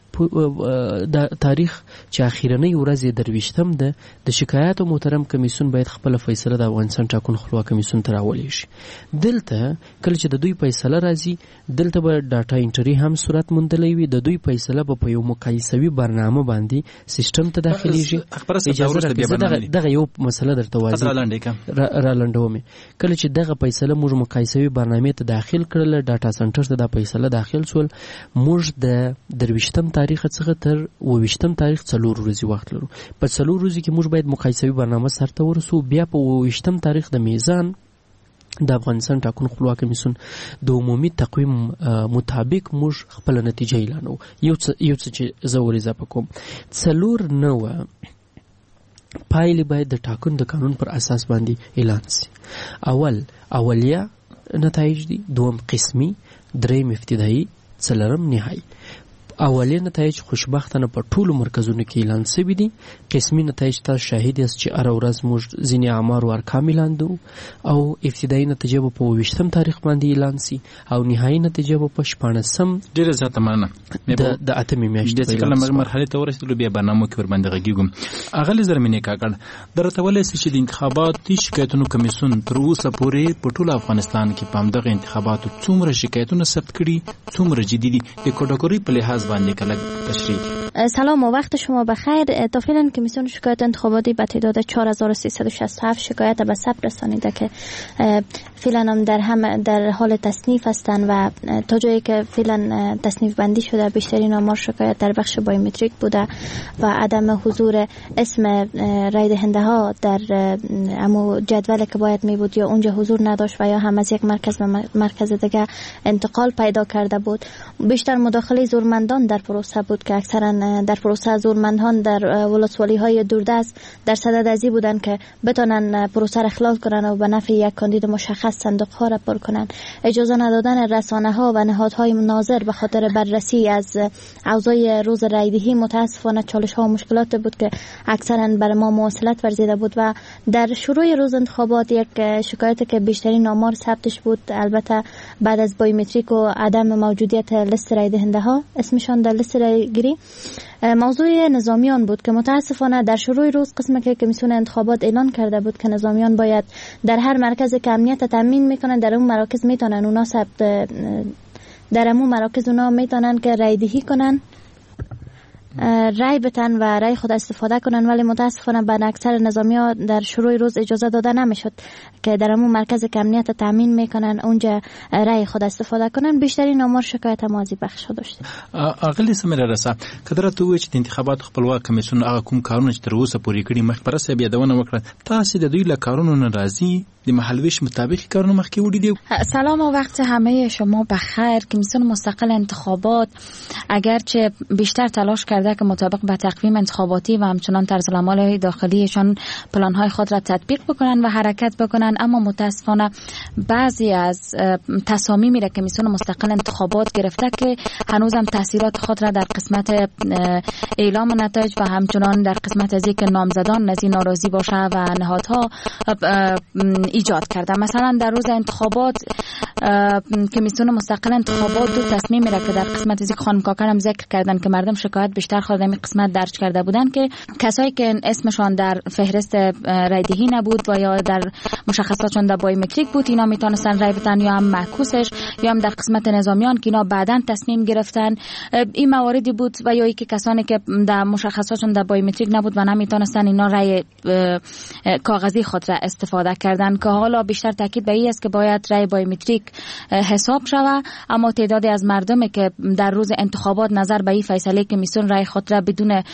تاریخ چې اخیرنۍ ورځ 23 ده، د شکایاتو محترم کمیسیون باید خپل فیصله د افغانستان ټاکنو خپلواک کمیسیون ته راولي شي. دلته کله چې د دوی فیصله راځي، دلته به ډاټا انټری هم صورت موندلې وي، د دوی فیصله په یو مقایسوي برنامه باندې سیستم ته داخليږي. دغه یو مسله درته واضح را لنډوم. کله چې دغه فیصله موږ مقایسوي برنامه ته داخل کړل، ډاټا سنټر ته د فیصله داخل سول، موږ د 23 تاریخ څخه تر 22 تاریخ 4 ورځې وخت لرو. په 4 ورځې کې موږ باید مقایسوي برنامه سرته ورسو. بیا په 22 تاریخ د میزان د افغانستان ټاکنو خپلواک کمیسیون د عمومي تقویم مطابق موږ خپل نتیجه اعلانو. یو څه چې زه ور اضافه کوم، 4 پایلې باید د ټاکنو د قانون پر اساس باندې اعلان شي. اولیه نتایج دي، دوم قسمی، دریم ابتدایي، څلورم نهایی. اولیه نتایج خوشبختانه په ټولو مرکزونو کې اعلان شوي دي. قسمی نتایج تاسو شاهد یاست چې هر ورځ موږ ځینې اعمار او ارقام اعلاندو، او ابتدایي نتیجه به په 22 تاریخ باندې اعلان شي، او نهایی نتیجه به په 14 ډیره زیاته مننه د اتمې میاشتې د کله مرحله ته ورسېدلو. بیا برنامه کې ور باندې غږیږم. اغلی زرمینې کاکړ درته ولې چې د انتخاباتي شکایتونو کمیسیون تر اوسه پورې په ټول افغانستان کې په همدغه انتخاباتو څومره شکایتونه ثبت کړي، څومره جدي دي، د کټګوري په لحاظ باندې کله تشریح. سلام و وقت شما بخیر. تا فعلا کمیسیون شکایت انتخاباتی به تعداد 4367 شکایت به ثبت رسانیده که فعلا هم در حال تصنیف هستند و تا جایی که فعلا تصنیف بندی شده بیشترین آمار شکایت در بخش بایومتریک بوده و عدم حضور اسم رای دهنده ها در امو جدول که باید می بود یا اونجا حضور نداشت و یا هم از یک مرکز به مرکز دیگه انتقال پیدا کرده بود. بیشتر مداخله زورمندان در پروسه بود که اکثرا در پروسه زورمندان در ولسوالی های دوردست در صدد ازی بودن که بتونن پروسه را اخلال کنن و به نفع یک کاندید مشخص صندوق ها را پر کنن. اجازه ندادن رسانه ها و نهادهای ناظر به خاطر بررسی از اوضاع روز رایدهی متاسفانه چالش ها و مشکلات بود که اکثرا بر ما مواصلت ورزیده بود. و در شروع روز انتخابات یک شکایت که بیشترین آمار ثبتش بود، البته بعد از بایومتریک و عدم موجودیت لیست رای دهنده ها اسمشان در لیست رای گیری، موضوع نظامیان بود که متاسفانه در شروع روز قسمی که کمیسیون انتخابات اعلان کرده بود که نظامیان باید در هر مرکز که امنیت تامین میکنن در اون مراکز میتونن اونا در اون مراکز اونا میتونن که رای دهی کنن، رای بتن و رای خود استفاده کنن، ولی متاسفانه به اکثر نظامی‌ها در شروع روز اجازه داده نمیشد که در همون مرکز که امنیت تامین میکنن اونجا رای خود استفاده کنن. بیشترین آمار شکایت ماضی بخش داشته. اغلی سمره رسا کدر ته چې د انتخابات خپلواک کمیسیون هغه کوم کارونه چې تر اوسه پورې کړي مخبره سه یادونه وکړه، تاسو د دوی له کارونو ناراضي د محلویش مطابق کارونه مخکې وړي دي؟ سلام و وقت همه شما بخیر. کمیسیون مستقل انتخابات اگرچه بیشتر تلاش کرده که مطابق به تقویم انتخاباتی و همچنان طرزالعمل داخلیشان پلان‌های خود را تطبیق بکنن و حرکت بکنن، اما متاسفانه بعضی از تصامیمی را کمیسیون مستقل انتخابات گرفته که هنوزم تاثیرات خود را در قسمت اعلام نتایج و همچنان در قسمت از اینکه نامزدان از این ناراضی باشه و نهادها ایجاد کرده. مثلا در روز انتخابات کمیسیون مستقل انتخابات دو تصمیم را که در قسمت از این خانم کاکر هم ذکر کردن که مردم شکایت بیشتر خود در این قسمت درج کرده بودن که کسایی که اسمشان در فهرست رایدهی نبود و یا در مشخصاتشون در بایومتریک بود اینا میتونستن رای بدن، یا هم معکوسش، یا هم در قسمت نظامیان که اینا بعداً تصمیم گرفتن. این مواردی بود و یا اینکه کسانی که در مشخصاتشون در بایومتریک نبود و نمیتونستن اینا رای کاغذی خود را استفاده کردن که حالا بیشتر تاکید به این است که باید رای بایومتریک حساب شود، اما تعدادی از مردمی که در روز انتخابات نظر به این فیصله کمیسیون رای خود را بدون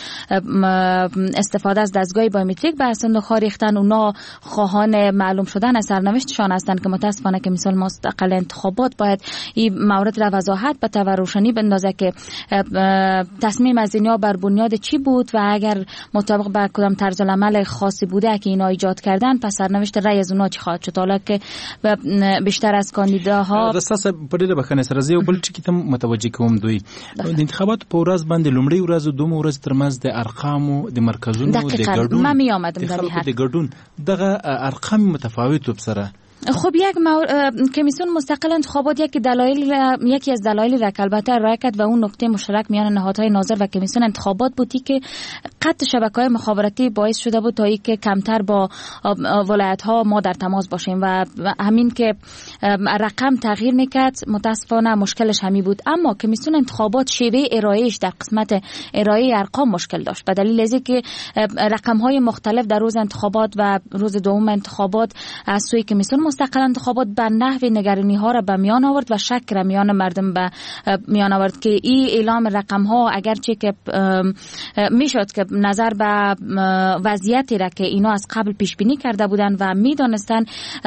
استفاده از دستگاه بایومتریک به صندوق ریختن، اونا خواهان معلوم شدن از سرنوشتشان هستند که متاسفانه کمیسیون مستقل انتخابات باید این مورد را وضاحت بده و روشنی بندازه که تصمیم از اینا بر بنیاد چی بود و اگر مطابق با کدام طرزالعمل خاصی بوده که اینا ایجاد کردن پس سرنوشت رای از اونا چی خواهد شد. حالا که بیشتر از کاندیداها ایده‌ها اساسا په دې بخنه سره زه بل ټکی ته متوجه کوم دوی د انتخاباتو په ورځ باندې لومړی ورځ او دوم ورځ ترمنځ د ارقامو د مرکزونو د ګډون ما می آمدم د ګډون دغه ارقام متفاوت وبسره. خب کمیسیون مستقل انتخابات یکی از دلایلی را که البته ارائه کرد و اون نقطه مشترک میان نهادهای ناظر و کمیسیون انتخابات بودی که قطع شبکه‌های مخابراتی باعث شده بود تا اینکه کمتر با ولایت‌ها ما در تماس باشیم و همین که رقم تغییر میکرد متاسفانه مشکلش همین بود. اما کمیسیون انتخابات شیوه ارائهش در قسمت ارائه ارقام مشکل داشت به دلیل از اینکه رقم‌های مختلف در روز انتخابات و روز دوم انتخابات از سوی کمیسیون مستقل انتخابات به نحو نگرانی ها را به میان آورد و شک را میان مردم به میان آورد که این اعلام رقم ها اگرچه که میشد که نظر به وضعیتی را که اینا از قبل پیش بینی کرده بودند و میدانستند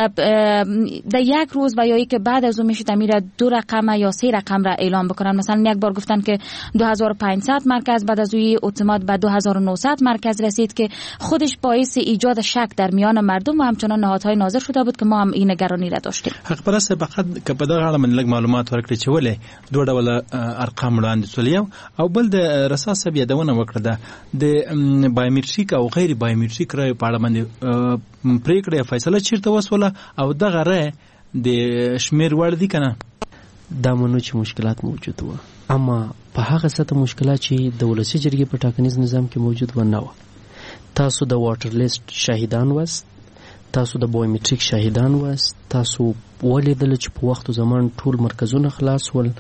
در یک روز و یا ای که بعد از اون میشد امیر 2 رقم یا 3 رقم را اعلام بکنن. مثلا یک بار گفتن که 2500 مرکز، بعد از اون اعتماد به 2900 مرکز رسید که خودش باعث ایجاد شک در میان مردم و همچنان نهادهای ناظر شده بود که ما هم این نگرانی را داشتیم. حق پرسته فقط که په دغه اړه من لږ معلومات ورکړي چې ولې دوه ډوله ارقام وړاندې سول او بل د رساس بیا دونه وکړه د بایومټریک او غیر بایومټریک رای په اړه باندې پریکړه فیصله چیرته وسوله او دغه رای د شمیر وړ دي کنه دا منو چې مشکلات موجود و، اما په هغه سطح مشکلات چې د ولسی جرګې په ټاکنیز نظام کې موجود و نه و. تاسو د واټر لیست شاهدان واست، تاسو د بایومټریک شاهدان واست، تاسو ولیدل چې په وخت او زمان ټول مرکزونه خلاص ول.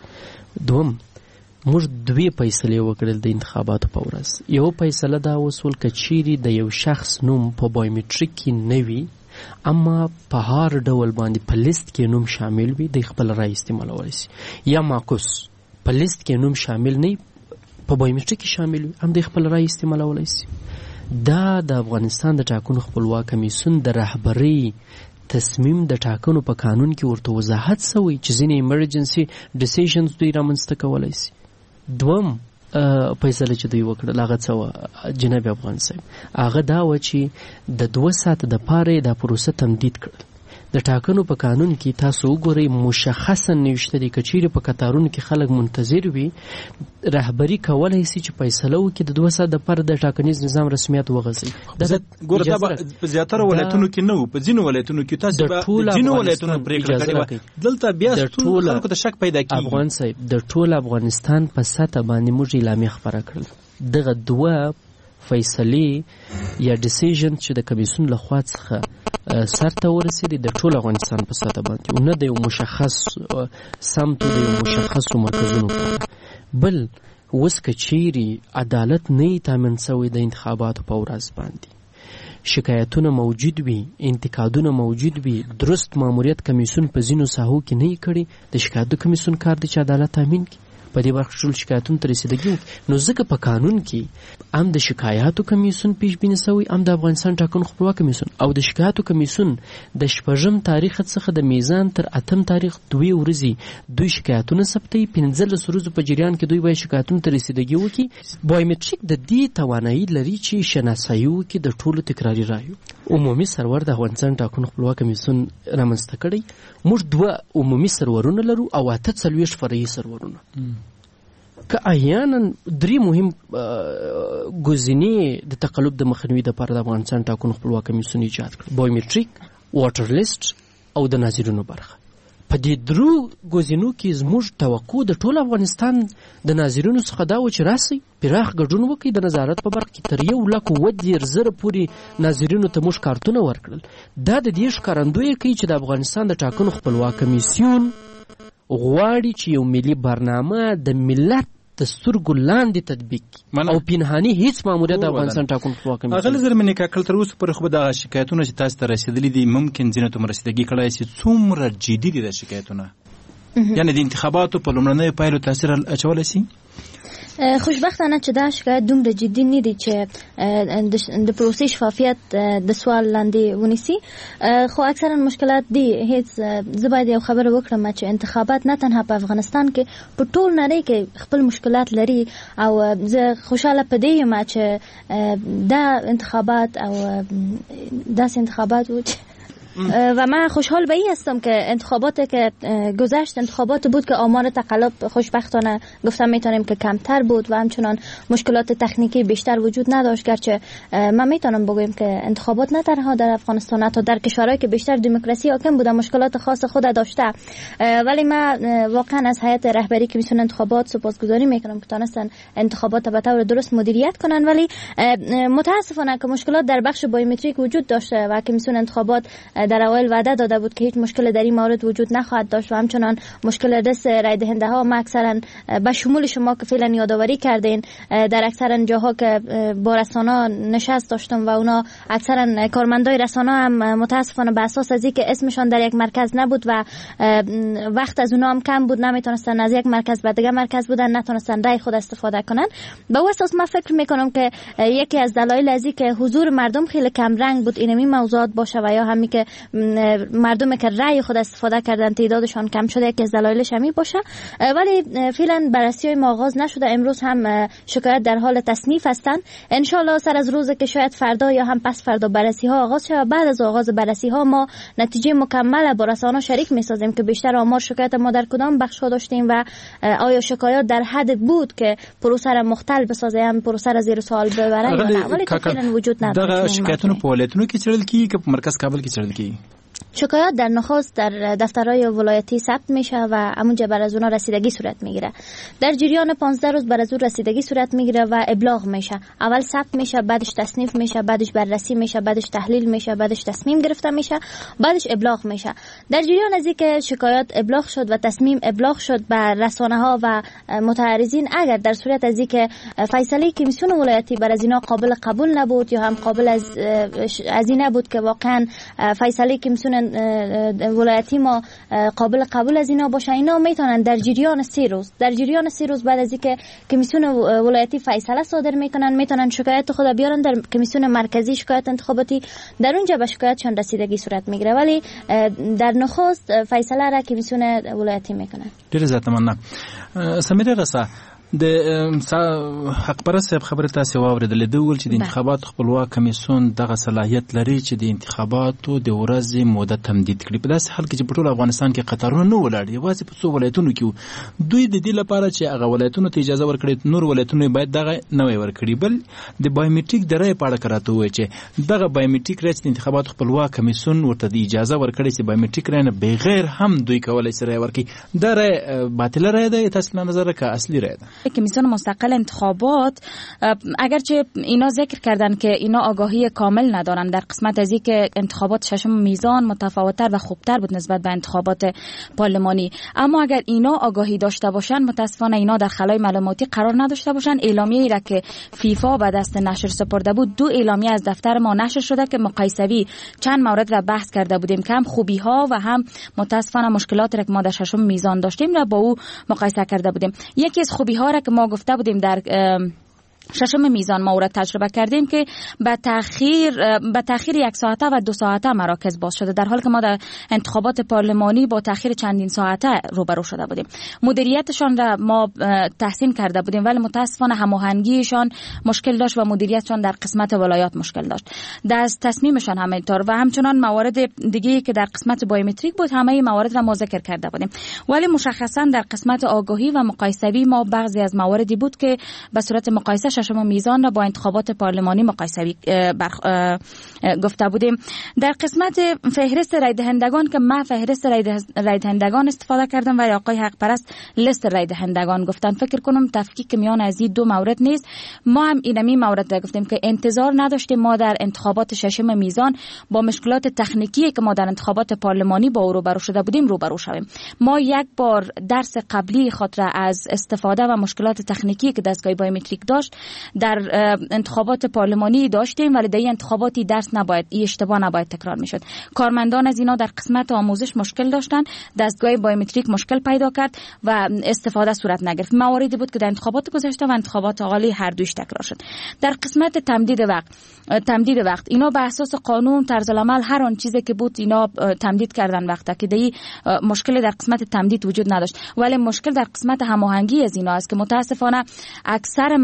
دوم موږ دوی فیصله وکړل د انتخاباتو په ورځ. یو فیصله دا وسول کچيري د یو شخص نوم په بایومټریک کې نه وي اما په هر ډول باندې په لیست کې نوم شامل وي د خپل رای استعمالول شي، یا معکوس په لیست کې نوم شامل نه په بایومټریک کې شامل وي هم د خپل رای استعمالول شي. دا د افغانستان د ټاکنو خپلواک کمیسیون د رهبری تصمیم د ټاکنو په قانون کې ورته وضاحت شوی چې ځینې ایمرجنسي ډیسیژنز دوی رامنځته کولی شي. دوم فیصله چې دوی وکړل هغه څه جناب افغان صاحب هغه دا و چې د 2 ساعت د پاره د پروسه تمدید کړل. د ټاکنو په قانون کې تاسو وګورئ مشخصا نوشته دي کچيري په قطارونو کې خلک منتظر وي رهبری کولای شي چې فیصله وکړي د 2 ساعت د پاره د ټاکنیز نظام رسمیت وغځي. ګورته په زیاتره ولایتونو کې نه په ځینو ولایتونو کې تاسو په ځینو ولایتونو پریکړه کړې و دلته بیا ټول خلکو ته شک پیدا کیږي. افغان صاحب د ټول افغانستان په سطح باندې موږ اعلامیه خبره کړل دغه 2 فیصله یا ډیسیژن چې د کمیسیون له خوا څخه سرته ورسېدي د ټول افغانستان په سطح باندې نه د یو مشخص سمت د یو مشخص مرکزونو بل اوس کچيري عدالت نه تامین شوی د انتخاباتو په ورځ باندې شکایتونه موجود وي، انتقادونه موجود وي، درست ماموریت کمیسیون په ځینو ساحو کې نه کړي. د شکایتو کمیسیون کار دی چې عدالت تامین کړي په دې برخه ټول شکایتونه تر رسیدګي. نو ځکه په قانون کې هم د شکایاتو کمیسیون پیش بینی شوی هم د افغانستان ټاکنو خپلواک کمیسیون او د شکایاتو کمیسیون د 8 تاریخ څخه د میزان تر 8 تاریخ 2 ورځې دوی شکایتونه ثبتي 15 ورځې په جریان کې دوی به شکایتونه تر رسیدګي وکړي. بایومټریک د دې توانایي لري چې شناسایي وکړي د ټولو تکراري رایو. عمومي سرور د افغانستان ټاکنو خپلواک کمیسیون رامنځته کړی. موږ 2 عمومي سرورونه لرو او 48 فرعي سرورونه. که احیانا 3 مهم گزینې د تقلب د مخنیوي لپاره د افغانستان ټاکنو خپلواک کمیسیون ایجاد کړ: بایومټریک، واټر لیست او د ناظرینو برخه. په دې 3 گزینو کې زموږ توقع د ټول افغانستان د ناظرینو څخه دا و چې راسي پراخ ګډون وکړي د نظارت په برخه کې تر 1,10,000 پورې ناظرینو ته موږ کارتونه ورکړل. دا د دې ښکارندوی کوي چې د افغانستان د ټاکنو خپلواک کمیسیون غواړي چې یو ملي برنامه د ملت د سترګو لاندې تطبیق او پنهاني هیڅ ماموریت د افغانستان ټاکنو خپلواک کمیسیون. اغل زرمنې کاکل تر اوسه پورې خو به د شکایتونو چې تاسو ته رسیدلي دي ممکن ځینې ته رسیدګي کړای شي څومره جدي دي د شکایتونه یعنی د انتخاباتو په لومړنیو پایلو تاثیر اچولی شي؟ خوشبختانه چې دا شکایت دومره جدي نه دي چې د پروسې شفافیت د سوال لاندې ونیسي. خو اکثرا مشکلات دي. هیڅ زه باید یو خبره وکړم چې انتخابات نه تنها په افغانستان کې په ټول نړۍ کې خپل مشکلات لري او زه خوشاله پدې یم چې دا انتخابات او داسې انتخابات و چې و من خوشحال به این هستم که انتخاباتی که گذشت انتخابات بود که آمار تقلب خوشبختانه گفتم میتونیم که کمتر بود و همچنان مشکلات تکنیکی بیشتر وجود نداشت. گرچه من میتونم بگویم که انتخابات نه تنها در افغانستان حتی در کشورهایی که بیشتر دموکراسی حاکم بوده مشکلات خاص خود داشته، ولی من واقعا از هیئت رهبری کمیسیون انتخابات سپاسگزاری میکنم که تونستن انتخابات به طور درست مدیریت کنن. ولی متاسفانه که مشکلات در بخش بایومتریک وجود داشته و کمیسیون انتخابات در اول وعده داده بود که هیچ مشکل در این مورد وجود نخواهد داشت و همچنان مشکل دست رای دهنده ها ما اکثرا به شمول شما که فعلا یادآوری کردین در اکثر جاها که با رسانه‌ها نشست داشتم و اونا اکثرا کارمندای رسانه هم متاسفانه به اساس از اینکه اسمشان در یک مرکز نبود و وقت از اونا هم کم بود نمیتونستن از یک مرکز به دیگه مرکز بودن نتونستن رای خود استفاده کنن. به اساس من فکر میکنم که یکی از دلایل از اینکه حضور مردم خیلی کم رنگ بود اینمی موضوعات باشه و یا همین که مردم که رای خود استفاده کردن تعدادشان کم شده یکی از دلایلش همین باشه. ولی فعلا بررسی‌های ما آغاز نشده، امروز هم شکایت در حال تصنیف هستن. ان شاء الله سر از روز که شاید فردا یا هم پس فردا بررسی‌ها آغاز شه. بعد از آغاز بررسی‌ها ما نتیجه مکمل با رسانه‌ها شریک می‌سازیم که بیشتر آمار شکایت ما در کدام بخش‌ها داشتیم و آیا شکایات در حد بود که پروسه را مختل بسازه هم پروسه را زیر سوال ببره. ولی فعلا وجود نداره. دغه شکایتونو په ولایتونو کې چیرل کی که مرکز کابل کې چیرل کی؟ شکایات در نخست در دفترهای ولایتی ثبت میشه و همونجا بر از اونها رسیدگی صورت میگیره. در جریان 15 روز بر از اون رسیدگی صورت میگیره و ابلاغ میشه. اول ثبت میشه، بعدش تصنیف میشه، بعدش بررسی میشه، بعدش تحلیل میشه، بعدش تصمیم گرفته میشه، بعدش ابلاغ میشه. در جریان از اینکه شکایات ابلاغ شد و تصمیم ابلاغ شد به رسانه ها و متعرضین، اگر در صورت از اینکه فیصله کمیسیون ولایتی بر از اینا قابل قبول نبود یا هم قابل از این نبود که واقعا فیصله کمیسیون ولایتی ما قابل قبول از اینا باشه، اینا میتونن در جریان 3 روز بعد از اینکه کمیسیون ولایتی فیصله صادر میکنن میتونن شکایت خود بیارن در کمیسیون مرکزی شکایت انتخاباتی، در اونجا به شکایتشان رسیدگی صورت میگیره. ولی در نخست فیصله را کمیسیون ولایتی میکنن. ډیر زیات مننه. سمیره رسا د حق پرست صاحب خبره تاسو واوریدلې د ول چې د انتخابات خپلواک کمیسیون دغه صلاحیت لري چې د انتخاباتو د ورځې موده تمدید کړي. په داسې حال کې چې په ټول افغانستان کې قطارونه نه ولاړ یوازې په څو ولایتونو کې دوی د دې لپاره چې هغه ولایتونو ته اجازه ورکړي نور ولایتونو باید دغه نوې ورکړي. بل د بایومټریک د رای په اړه کراته وایي چې دغه بایومټریک رای چې د انتخابات خپلواک کمیسیون ورته د اجازه ورکړي چې بایومټریک رای نه بغیر هم دوی کولای شي رای ورکړي. دا رای باطل رای ده تاسو نه نظر که اصلي رای ده. کمیسیون مستقل انتخابات اگرچه اینا ذکر کردن که اینا آگاهی کامل ندارن در قسمت از اینکه انتخابات ششم میزان متفاوت‌تر و خوبتر بود نسبت به انتخابات پارلمانی، اما اگر اینا آگاهی داشته باشن متاسفانه اینا در خلای معلوماتی قرار نداشته باشن. اعلامیه‌ای را که فیفا به دست نشر سپرده بود 2 اعلامیه از دفتر ما نشر شده که مقایسوی چند مورد را بحث کرده بودیم که هم خوبی ها و هم متاسفانه مشکلات را که ما در ششم میزان داشتیم را با او مقایسه کرده بودیم. یکی از خوبی ها را که ما گفته بودیم در ششم میزان ما را تجربه کردیم که به تأخیر 1 ساعته و 2 ساعته مراکز باز شده، در حالی که ما در انتخابات پارلمانی با تأخیر چندین ساعته روبرو شده بودیم. مدیریتشان را ما تحسین کرده بودیم ولی متاسفانه هماهنگیشان مشکل داشت و مدیریتشان در قسمت ولایات مشکل داشت. در تصمیمشان همینطور و همچنان موارد دیگه که در قسمت بایومتریک بود همه موارد را ما ذکر کرده بودیم. ولی مشخصا در قسمت آگاهی و مقایسوی ما بعضی از مواردی بود که به صورت مقایسه ششم میزان را با انتخابات پارلمانی مقایسه گفته بودیم. در قسمت فهرست رای دهندگان که من فهرست رای دهندگان استفاده کردم و آقای حق پرست لیست رای دهندگان گفتن، فکر کنم تفکیک میان از این 2 مورد نیست. ما هم اینمی مورد گفتیم که انتظار نداشتیم ما در انتخابات ششم میزان با مشکلات تکنیکی که ما در انتخابات پارلمانی با او روبرو شده بودیم روبرو شویم. ما یک بار درس قبلی خود را از استفاده و مشکلات تکنیکی که دستگاه بایومتریک داشت در انتخابات پارلمانی داشتیم، ولی در این انتخاباتی درس نباید این اشتباه نباید تکرار میشد. کارمندان از اینا در قسمت آموزش مشکل داشتن، دستگاه بایومتریک مشکل پیدا کرد و استفاده صورت نگرفت. مواردی بود که در انتخابات گذشته و انتخابات حالی هر دویش تکرار شد. در قسمت تمدید وقت اینا به اساس قانون طرز العمل هر آن چیزی که بود اینا تمدید کردن وقتا که دی مشکل در قسمت تمدید وجود نداشت، ولی مشکل در قسمت هماهنگی از اینا است که متاسفانه اکثر مراکز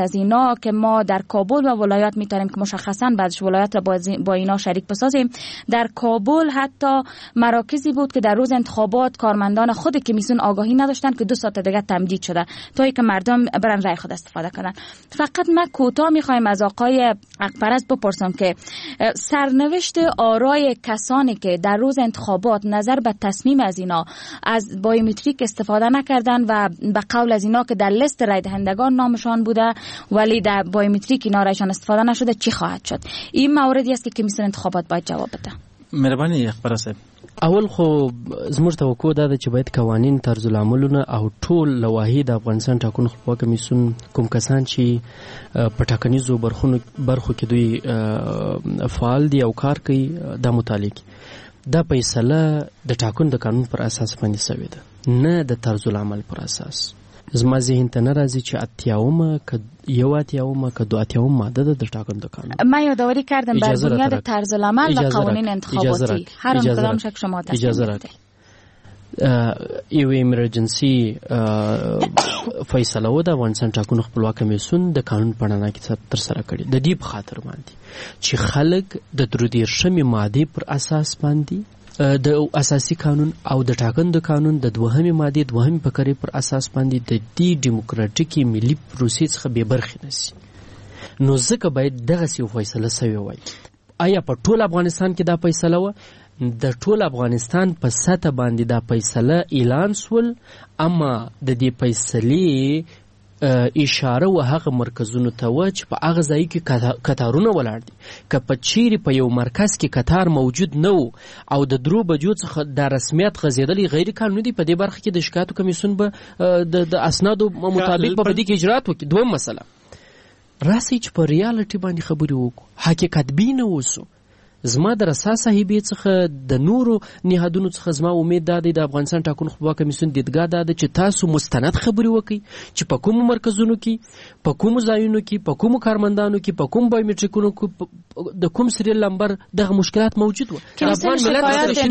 از اینا که ما در کابل و ولایات میتونیم که مشخصا بعدش ولایات را با اینا شریک بسازیم. در کابل حتی مراکزی بود که در روز انتخابات کارمندان خود کمیسیون آگاهی نداشتن که 2 ساعت دیگه تمدید شده تا اینکه مردم برن رای خود استفاده کنن. فقط ما کوتاه میخوایم از آقای اقپرست بپرسم که سرنوشت آرای کسانی که در روز انتخابات نظر به تصمیم از اینا از بایومتریک استفاده نکردن و به قول از اینا که در لیست رای دهندگان نامشان بوده ولی در بایومتریک اینا رایشان استفاده نشده چی خواهد شد؟ این موردی است که کمیسیون انتخابات باید جواب بده. مهرباني اخبار صاحب. اول خو زموږ توقع دا چې باید قوانین طرز العملونه او ټول لوایح د افغانستان ټاکنو خپلواک کمیسیون کوم کسان چې په ټاکنیزو برخو کې دوی فعال دي او کار کوي د متعلق دا فیصله د ټاکنو د قانون پر اساس باندې شوې ده نه د طرز العمل پر اساس. زما ذهن ته نه راځي چې اتیاومه که یو اتیاومه که 2 اتیاومه ماده د ټاکنو د قانون. ما یادآوری کردم بر بنیاد طرز العمل و قوانین انتخاباتی هر کدام شک شما اجازه راکړئ. یو ایمرجنسي فیصله و د افغانستان ټاکنو خپلواک کمیسیون د قانون په اړه کې تر سره کړي د دې په خاطر باندې چې خلک د 33 ماده پر اساس باندې د اساسي قانون او د ټاکنو د قانون د 2 ماده 2 فقرې پر اساس باندې د دې دیموکراتیکي ملي پروسې څخه به برخه نشي. نو ځکه باید دغه سی فیصله سوي وای. آیا په ټول افغانستان کې دا فیصله و؟ د ټول افغانستان په سطح باندې دا فیصله اعلان سول، اما د دې فیصلې اشاره و هغه مرکزونو ته و چې په هغه ځای کې قطارونه ولاړ دي. که په چیرې په یو مرکز کې قطار موجود نه و او د 3 بجو څخه د رسمیت غځېدلی غیر قانوني دي، په دې برخه کې د شکایتو کمیسیون به د اسنادو مطابق په دې کې اجرات وکړي. دوم مسله راسي چې په ریالټي باندې خبرې وکړو، حقیقت بین اوسو. زما د رسا صاحبې څخه د نورو نهادونو څخه زما امید دا دی د افغانستان ټاکنو خپلواک کمیسیون دیدګاه دا ده چې تاسو مستند خبرې وکړئ چې په کومو مرکزونو کې، په کومو ځایونو کې، په کومو کارمندانو کې، په کوم بایومټریکونو کې د کوم سریال نمبر دغه مشکلات موجود و. افغان ملت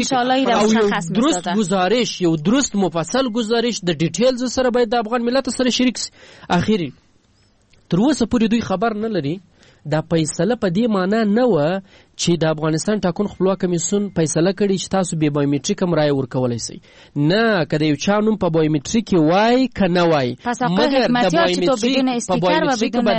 درست گزارش، یو درست مفصل گزارش د ډیټیلز سره باید د افغان ملت سره شریک شي. اخیری تر اوسه پورې دوی خبر نه لري. دا فیصله په دې معنی نه و چې د افغانستان ټاکنو خپلواک کمیسیون فیصله کړي چې تاسو به بایومټریک هم رای ورکولای شئ. نه، که د یو چا نوم په بایومټریک وای که نه وای، مګر د بایومټریک په بایومټریک به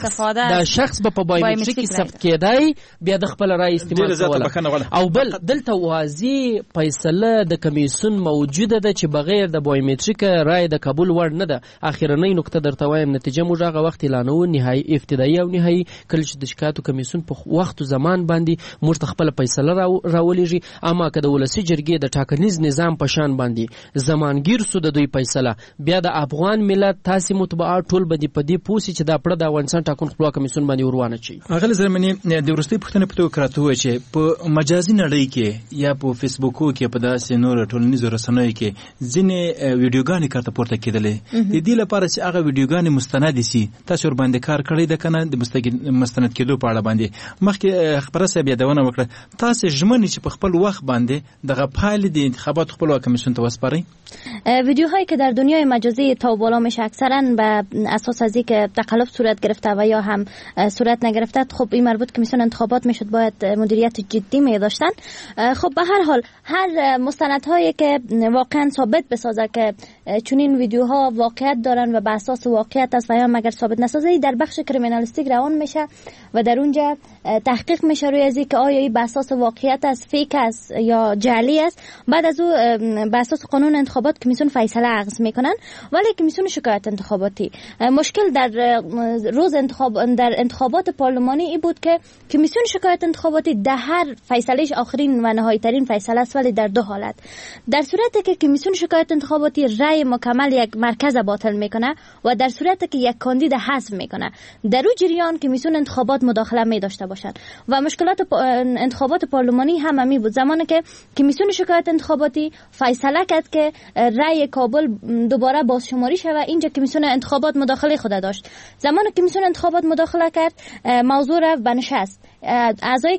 دا شخص به په بایومټریک ثبت کېدای، بیا د خپل رای استعمال کوله. او بل دلته واضح فیصله د کمیسیون موجوده ده چې بغیر د بایومټریک رای د قبول وړ نه ده. اخیرنۍ نقطه درته وایم، نتیجه موږ هغه وخت اعلانو، نهایي، ابتدایي او نهایي، کله چې د شکایتو کمیسیون په وخت او زمان باندې موږ ته خپل فیصله راولېږي. اما که د ولسی جرګې د ټاکنیز نظام په شان باندې زمانګیر سو د دوی فیصله، بیا د افغان ملت تاسو متبعات ټول باندې په دې پوسی چې دا پړه د افغانستان ټاکنو خپلواک کمیسیون باندې وروانه چي. اغل زرمنی د ورستۍ پښتنه په توګه کراته چې په مجازي نړۍ کې یا په فیسبوکو کې په داسې نور ټولنیزو رسنیو کې ځینې ویډیوګانې کارته پورته کېدلې. د دې لپاره چې هغه ویډیوګانې مستند سي، تاسو ور باندې کار کړی د کنه د مستند کېدو په اړه باندې مخکې خبره صاحب یادونه وکړه. تاسو ژمنې چې په خپل وخت باندې دغه فایل د انتخابات خپلواک کمیسیون ته وسپارئ. ویدیوهایی که در دنیای مجازی تا بالا میشه اکثرا به اساس از اینکه تقلب صورت گرفته و یا هم صورت نگرفته، خب این مربوط کمیسیون انتخابات میشد باید مدیریت جدی می داشتن. خب به هر حال هر مستندهایی که واقعا ثابت بسازه که چنین ویدیوها واقعیت دارن و به اساس واقعیت است و یا مگر ثابت نسازه، در بخش کریمینالیستیک روان میشه و در اونجا تحقیق میشه روی از اینکه آیا این به اساس واقعیت است، فیک است یا جعلی است. بعد از او به اساس قانون انتخابات کمیسیون فیصله اخذ میکنن. ولی کمیسیون شکایت انتخاباتی مشکل در روز در انتخابات پارلمانی ای بود که کمیسیون شکایت انتخاباتی در هر فیصلهش آخرین و نهایی ترین فیصله است، ولی در 2 حالت. در صورتی که کمیسیون شکایت انتخاباتی رأی مکمل یک مرکز باطل میکنه و در صورتی که یک کاندید حذف میکنه، در اون جریان کمیسیون انتخابات مداخله می داشته باشند و مشکلات انتخابات پارلمانی هم همی بود. زمانی که کمیسیون شکایت انتخاباتی فیصله کرد که رأی کابل دوباره بازشماری شود، اینجا کمیسیون انتخابات مداخله خود داشت. زمانی که کمیسیون انتخابات مداخله کرد، موضوع رفت به نشست. اعضای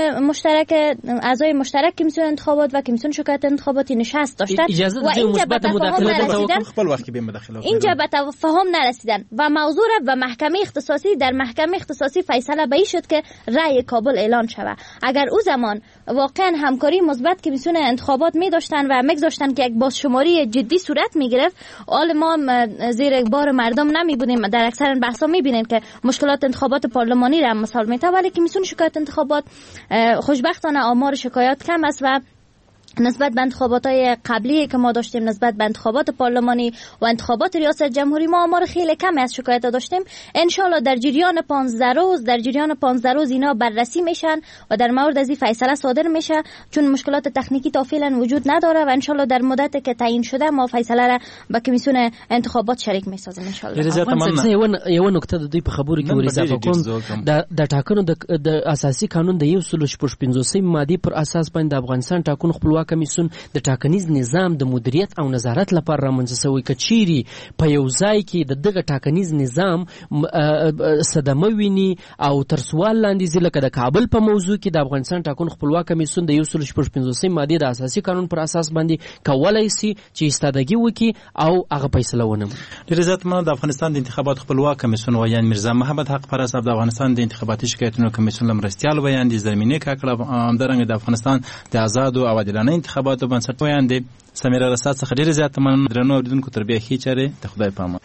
مشترک کمیسیون انتخابات و کمیسیون شکایت انتخاباتی نشست داشتند و اینجا به تفاهم نرسیدن. اینجا به تفاهم نرسیدن و موضوع رفت به محکمه اختصاصی. در محکمه اختصاصی فیصله به این شد که رأی کابل اعلان شود. اگر او زمان واقعا همکاری مثبت کمیسیون انتخابات می داشتن و میگذاشتن که یک بازشماری جدی صورت می گرفت، حال ما زیر بار مردم نمی بودیم. در اکثر بحثا می بینید که مشکلات انتخابات پارلمانی را مثال میته، ولی کمیسیون شکایت انتخابات خوشبختانه آمار شکایات کم است و نسبت به انتخابات‌های قبلی که ما داشتیم، نسبت به انتخابات پارلمانی و انتخابات ریاست جمهوری، ما آمار خیلی کمی از شکایت داشتیم. ان شاءالله در جریان 15 روز اینا بررسی میشن و در مورد از این فیصله صادر میشه، چون مشکلات تکنیکی تا فعلا وجود نداره و ان شاءالله در مدتی که تعیین شده ما فیصله را با کمیسیون انتخابات شریک میسازیم ان شاءالله. یو نکته د دوی په خبرو کې ورزافه کوم د ټاکنو د اساسي قانون د 155 ماده پر اساس باندې افغانستان ټاکنو خپلواک کمیسیون د ټاکنیز نظام د مدیریت او نظارت لپاره رامنځته شوی، کچيري په یو ځای کې د دغه ټاکنیز نظام صدمه ویني او تر سوال لاندې ځي، لکه د کابل په موضوع کې د افغانستان ټاکنو خپلواک کمیسیون د 155 ماده د اساسي قانون پر اساس باندې کولای شي چې استادګي وکړي او هغه فیصله ونه ډیر عزت مند افغانستان د انتخابات خپلواک کمیسیون ویان میرزا محمد حق پر اساس د افغانستان د انتخاباتي شکایتونو کمیسیون لمرستيال ویان دي زمينه کاکړه همدارنګه د افغانستان د آزاد او عادلانه انتخاباتو بنسټ ویان دي. سمیرا رسات څخه ډیر زیات مننه. درنو اوریدونکو تر بیا هیڅ چاره ته خدای پامه.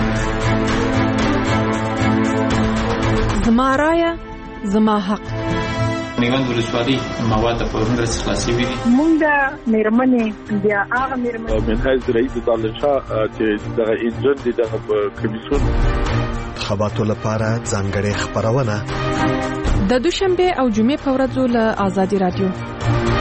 زما رایه زما حق. میوند ولسوالۍ مواد په ورنګ رس خلاصي وي. مونږ مېرمنې بیا هغه مېرمنې من حیث رئیس دالشاه چې دغه انجن دي دغه کمیسیون انتخاباتو لپاره ځانګړې خبرونه د دوشنبه او جمعې په ورځو له آزادي رادیو